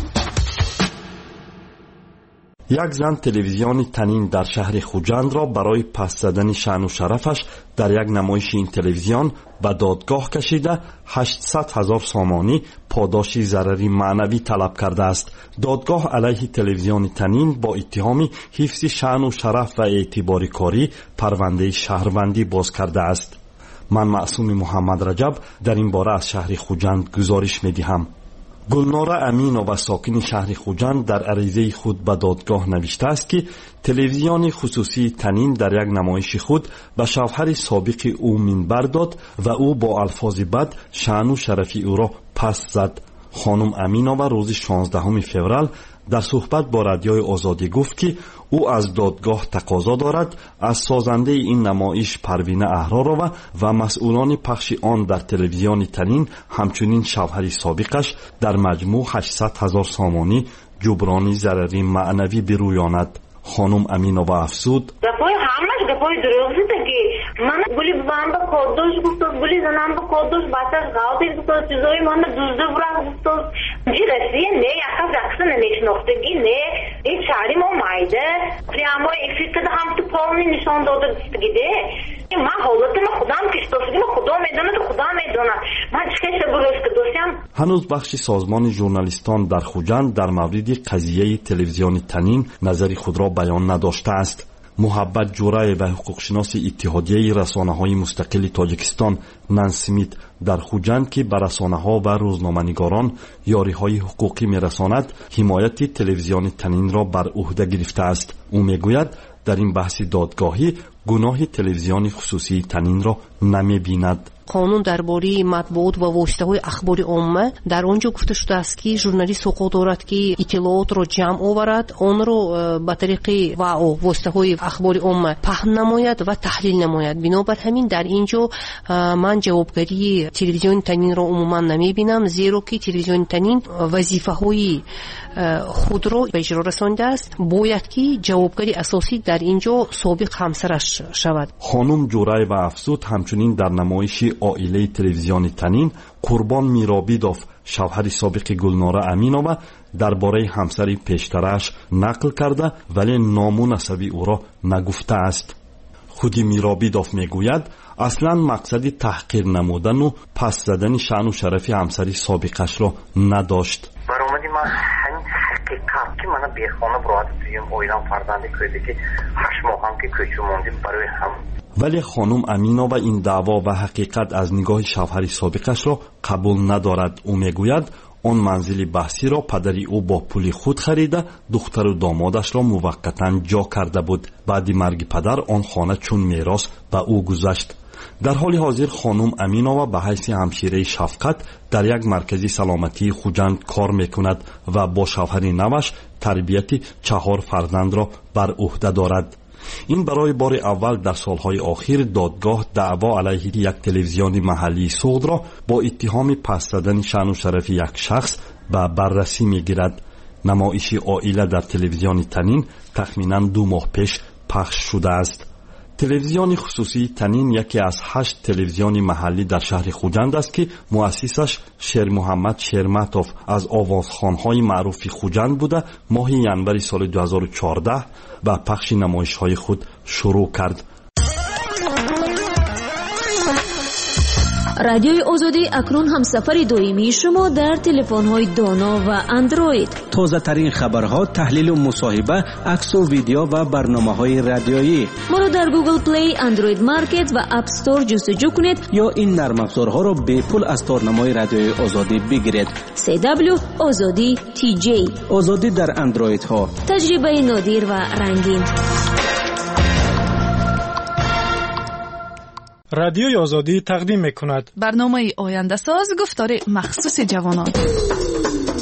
یک زن تلویزیون تنین در شهر خوجند را برای پس زدن شأن و شرفش در یک نمایش این تلویزیون به دادگاه کشیده هشتصد هزار سامانی پاداش ضرری معنوی طلب کرده است. دادگاه علیه تلویزیون تنین با اتهام حفظ شأن و شرف و اعتبار کاری پرونده شهروندی باز کرده است. من معصوم محمد رجب در این باره از شهر خوجند گزارش می‌دهم. گلناره امینو و ساکن شهر خوجند در عریضه خود به دادگاه نوشته است که تلویزیون خصوصی تنین در یک نمایش خود به شوهر سابق او منبر داد و او با الفاظ بد شأن و شرف او را پس زد. خانم امینو و روز شانزدهم فوریه در صحبت با رادیوی آزادی گفت که او از دادگاه تقاضا دارد از سازنده این نمایش پروینه احرارова و مسئولان پخش آن در تلویزیون تنین همچنین شوهر سابقش در مجموع هشتصد هزار سامانی جبران ضرری معنوی برویاند. خانم امینова افزود: گپای همش گپای دروغه که من گلی بام با کودش گفت گلی زنم با کودش باسش غاوتی گفت چیزای من دوزده برای گفت چی رسیه نه یکا رقصن نشناختگی نه این چاری ما مایده پریاما افیت ده هم تو پاونی نشان داده گیده من حالتم خودم کشتاسگی من خدا میدونه تو خدا میدونه من چکش بروز که دوستم. هنوز بخش سازمان ژورنالیستان در خوجند در مورد قضیه تلویزیون تنین نظری خود را بیان نداشته است. محبت جورای و حقوقشناس اتحادیه رسانه‌های مستقل تاجیکستان نانسمیت در خوجند که به رسانه‌ها و روزنامه‌نگاران یاری‌های حقوقی می‌رساند حمایت تلویزیون تنین را بر عهده گرفته است. او می‌گوید در این بحث دادگاهی گناه تلویزیون خصوصی تنین را نمی‌بیند. قانون درباره مطبوعات و واسطه‌های اخباری عامه در آنجا گفته شده است که ژورنالیست حقوق دارد که اطلاعات را جمع آورد، آن را به طریق و واسطه‌های اخباری عامه پخش نماید و تحلیل نماید. بنابر همین در اینجا من جوابگری تلویزیون تنین را عموما نمی‌بینم، زیرا که تلویزیون تنین وظیفه‌های خود را به اجرا رسانده است. باید که جوابگری اساسی در اینجا سابق همسرش شود. خانم جورای و افزود همچنین در نمایش عائله تلویزیون تنین قربان میرابیدوف شوهر سابق گلناره امینova درباره همسر پیشترش نقل کرده ولی نام و نسب او را نگفته است. خود میرابیدوف میگوید اصلا مقصد تحقیر نمودن و پس زدن شأن و شرف همسر سابقش را نداشت. برآمدی من همین حقیقت که من بیخانه برات تویم اویدم فرزندی کردی که هشت ماه هم که کوچو موندیم برای هم. ولی خانم امینova این دعوا و حقیقت از نگاه شوهر سابقش را قبول ندارد. او میگوید آن منزل بحثی را پدری او با پول خود خریده دختر و دامادش را موقتا جا کرده بود. بعد مرگ پدر آن خانه چون میراث به او گذشت. در حال حاضر خانم امینova به حیث همشیره شفقت در یک مرکز سلامتی خوجند کار میکند و با شوهر نوش تربیت چهار فرزند را بر عهده دارد. این برای بار اول در سالهای اخیر دادگاه دعوا علیه یک تلویزیون محلی سوخت را با اتهام پس زدن شأن و شرف یک شخص به بررسی میگیرد. نمایش عائله در تلویزیون تنین تخمینا دو ماه پیش پخش شده است. تلویزیون خصوصی تنین یکی از هشت تلویزیون محلی در شهر خوجند است که مؤسسش شیر محمد شیرمتوف از آوازخوان‌های معروف خوجند بوده ماه ینور سال دو هزار و چهارده با پخش نمایش‌های خود شروع کرد. رادیوی آزادی اکنون همسفر دائمی شما در تلفن‌های دانا و اندروید. تازه ترین خبرها، تحلیل و مصاحبه، عکس و ویدیو و برنامه‌های رادیویی. ما را در گوگل پلی، اندروید مارکت و اپ استور جستجو کنید یا این نرم افزارها را به پول از تارنمای رادیوی آزادی بگیرید. سی دبلیو آزادی تی جی. آزادی در اندروید ها. تجربه نادر و رنگین. رادیوی آزادی تقدیم میکند برنامه آینده ساز، گفتار مخصوص جوانان.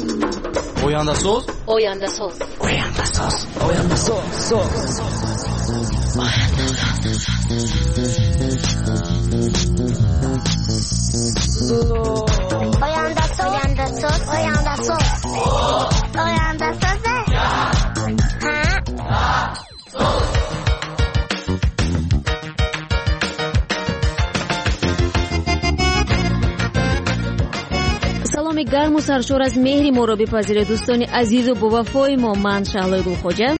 آینده ساز آینده ساز آینده ساز آینده ساز Oyanda sos, oyanda sos, oyanda sos, oyanda sos. саломи гарму саршор аз меҳри моро бипазиред дӯстони азизу бовафои мо. ман Шаҳлои Гулхоҷа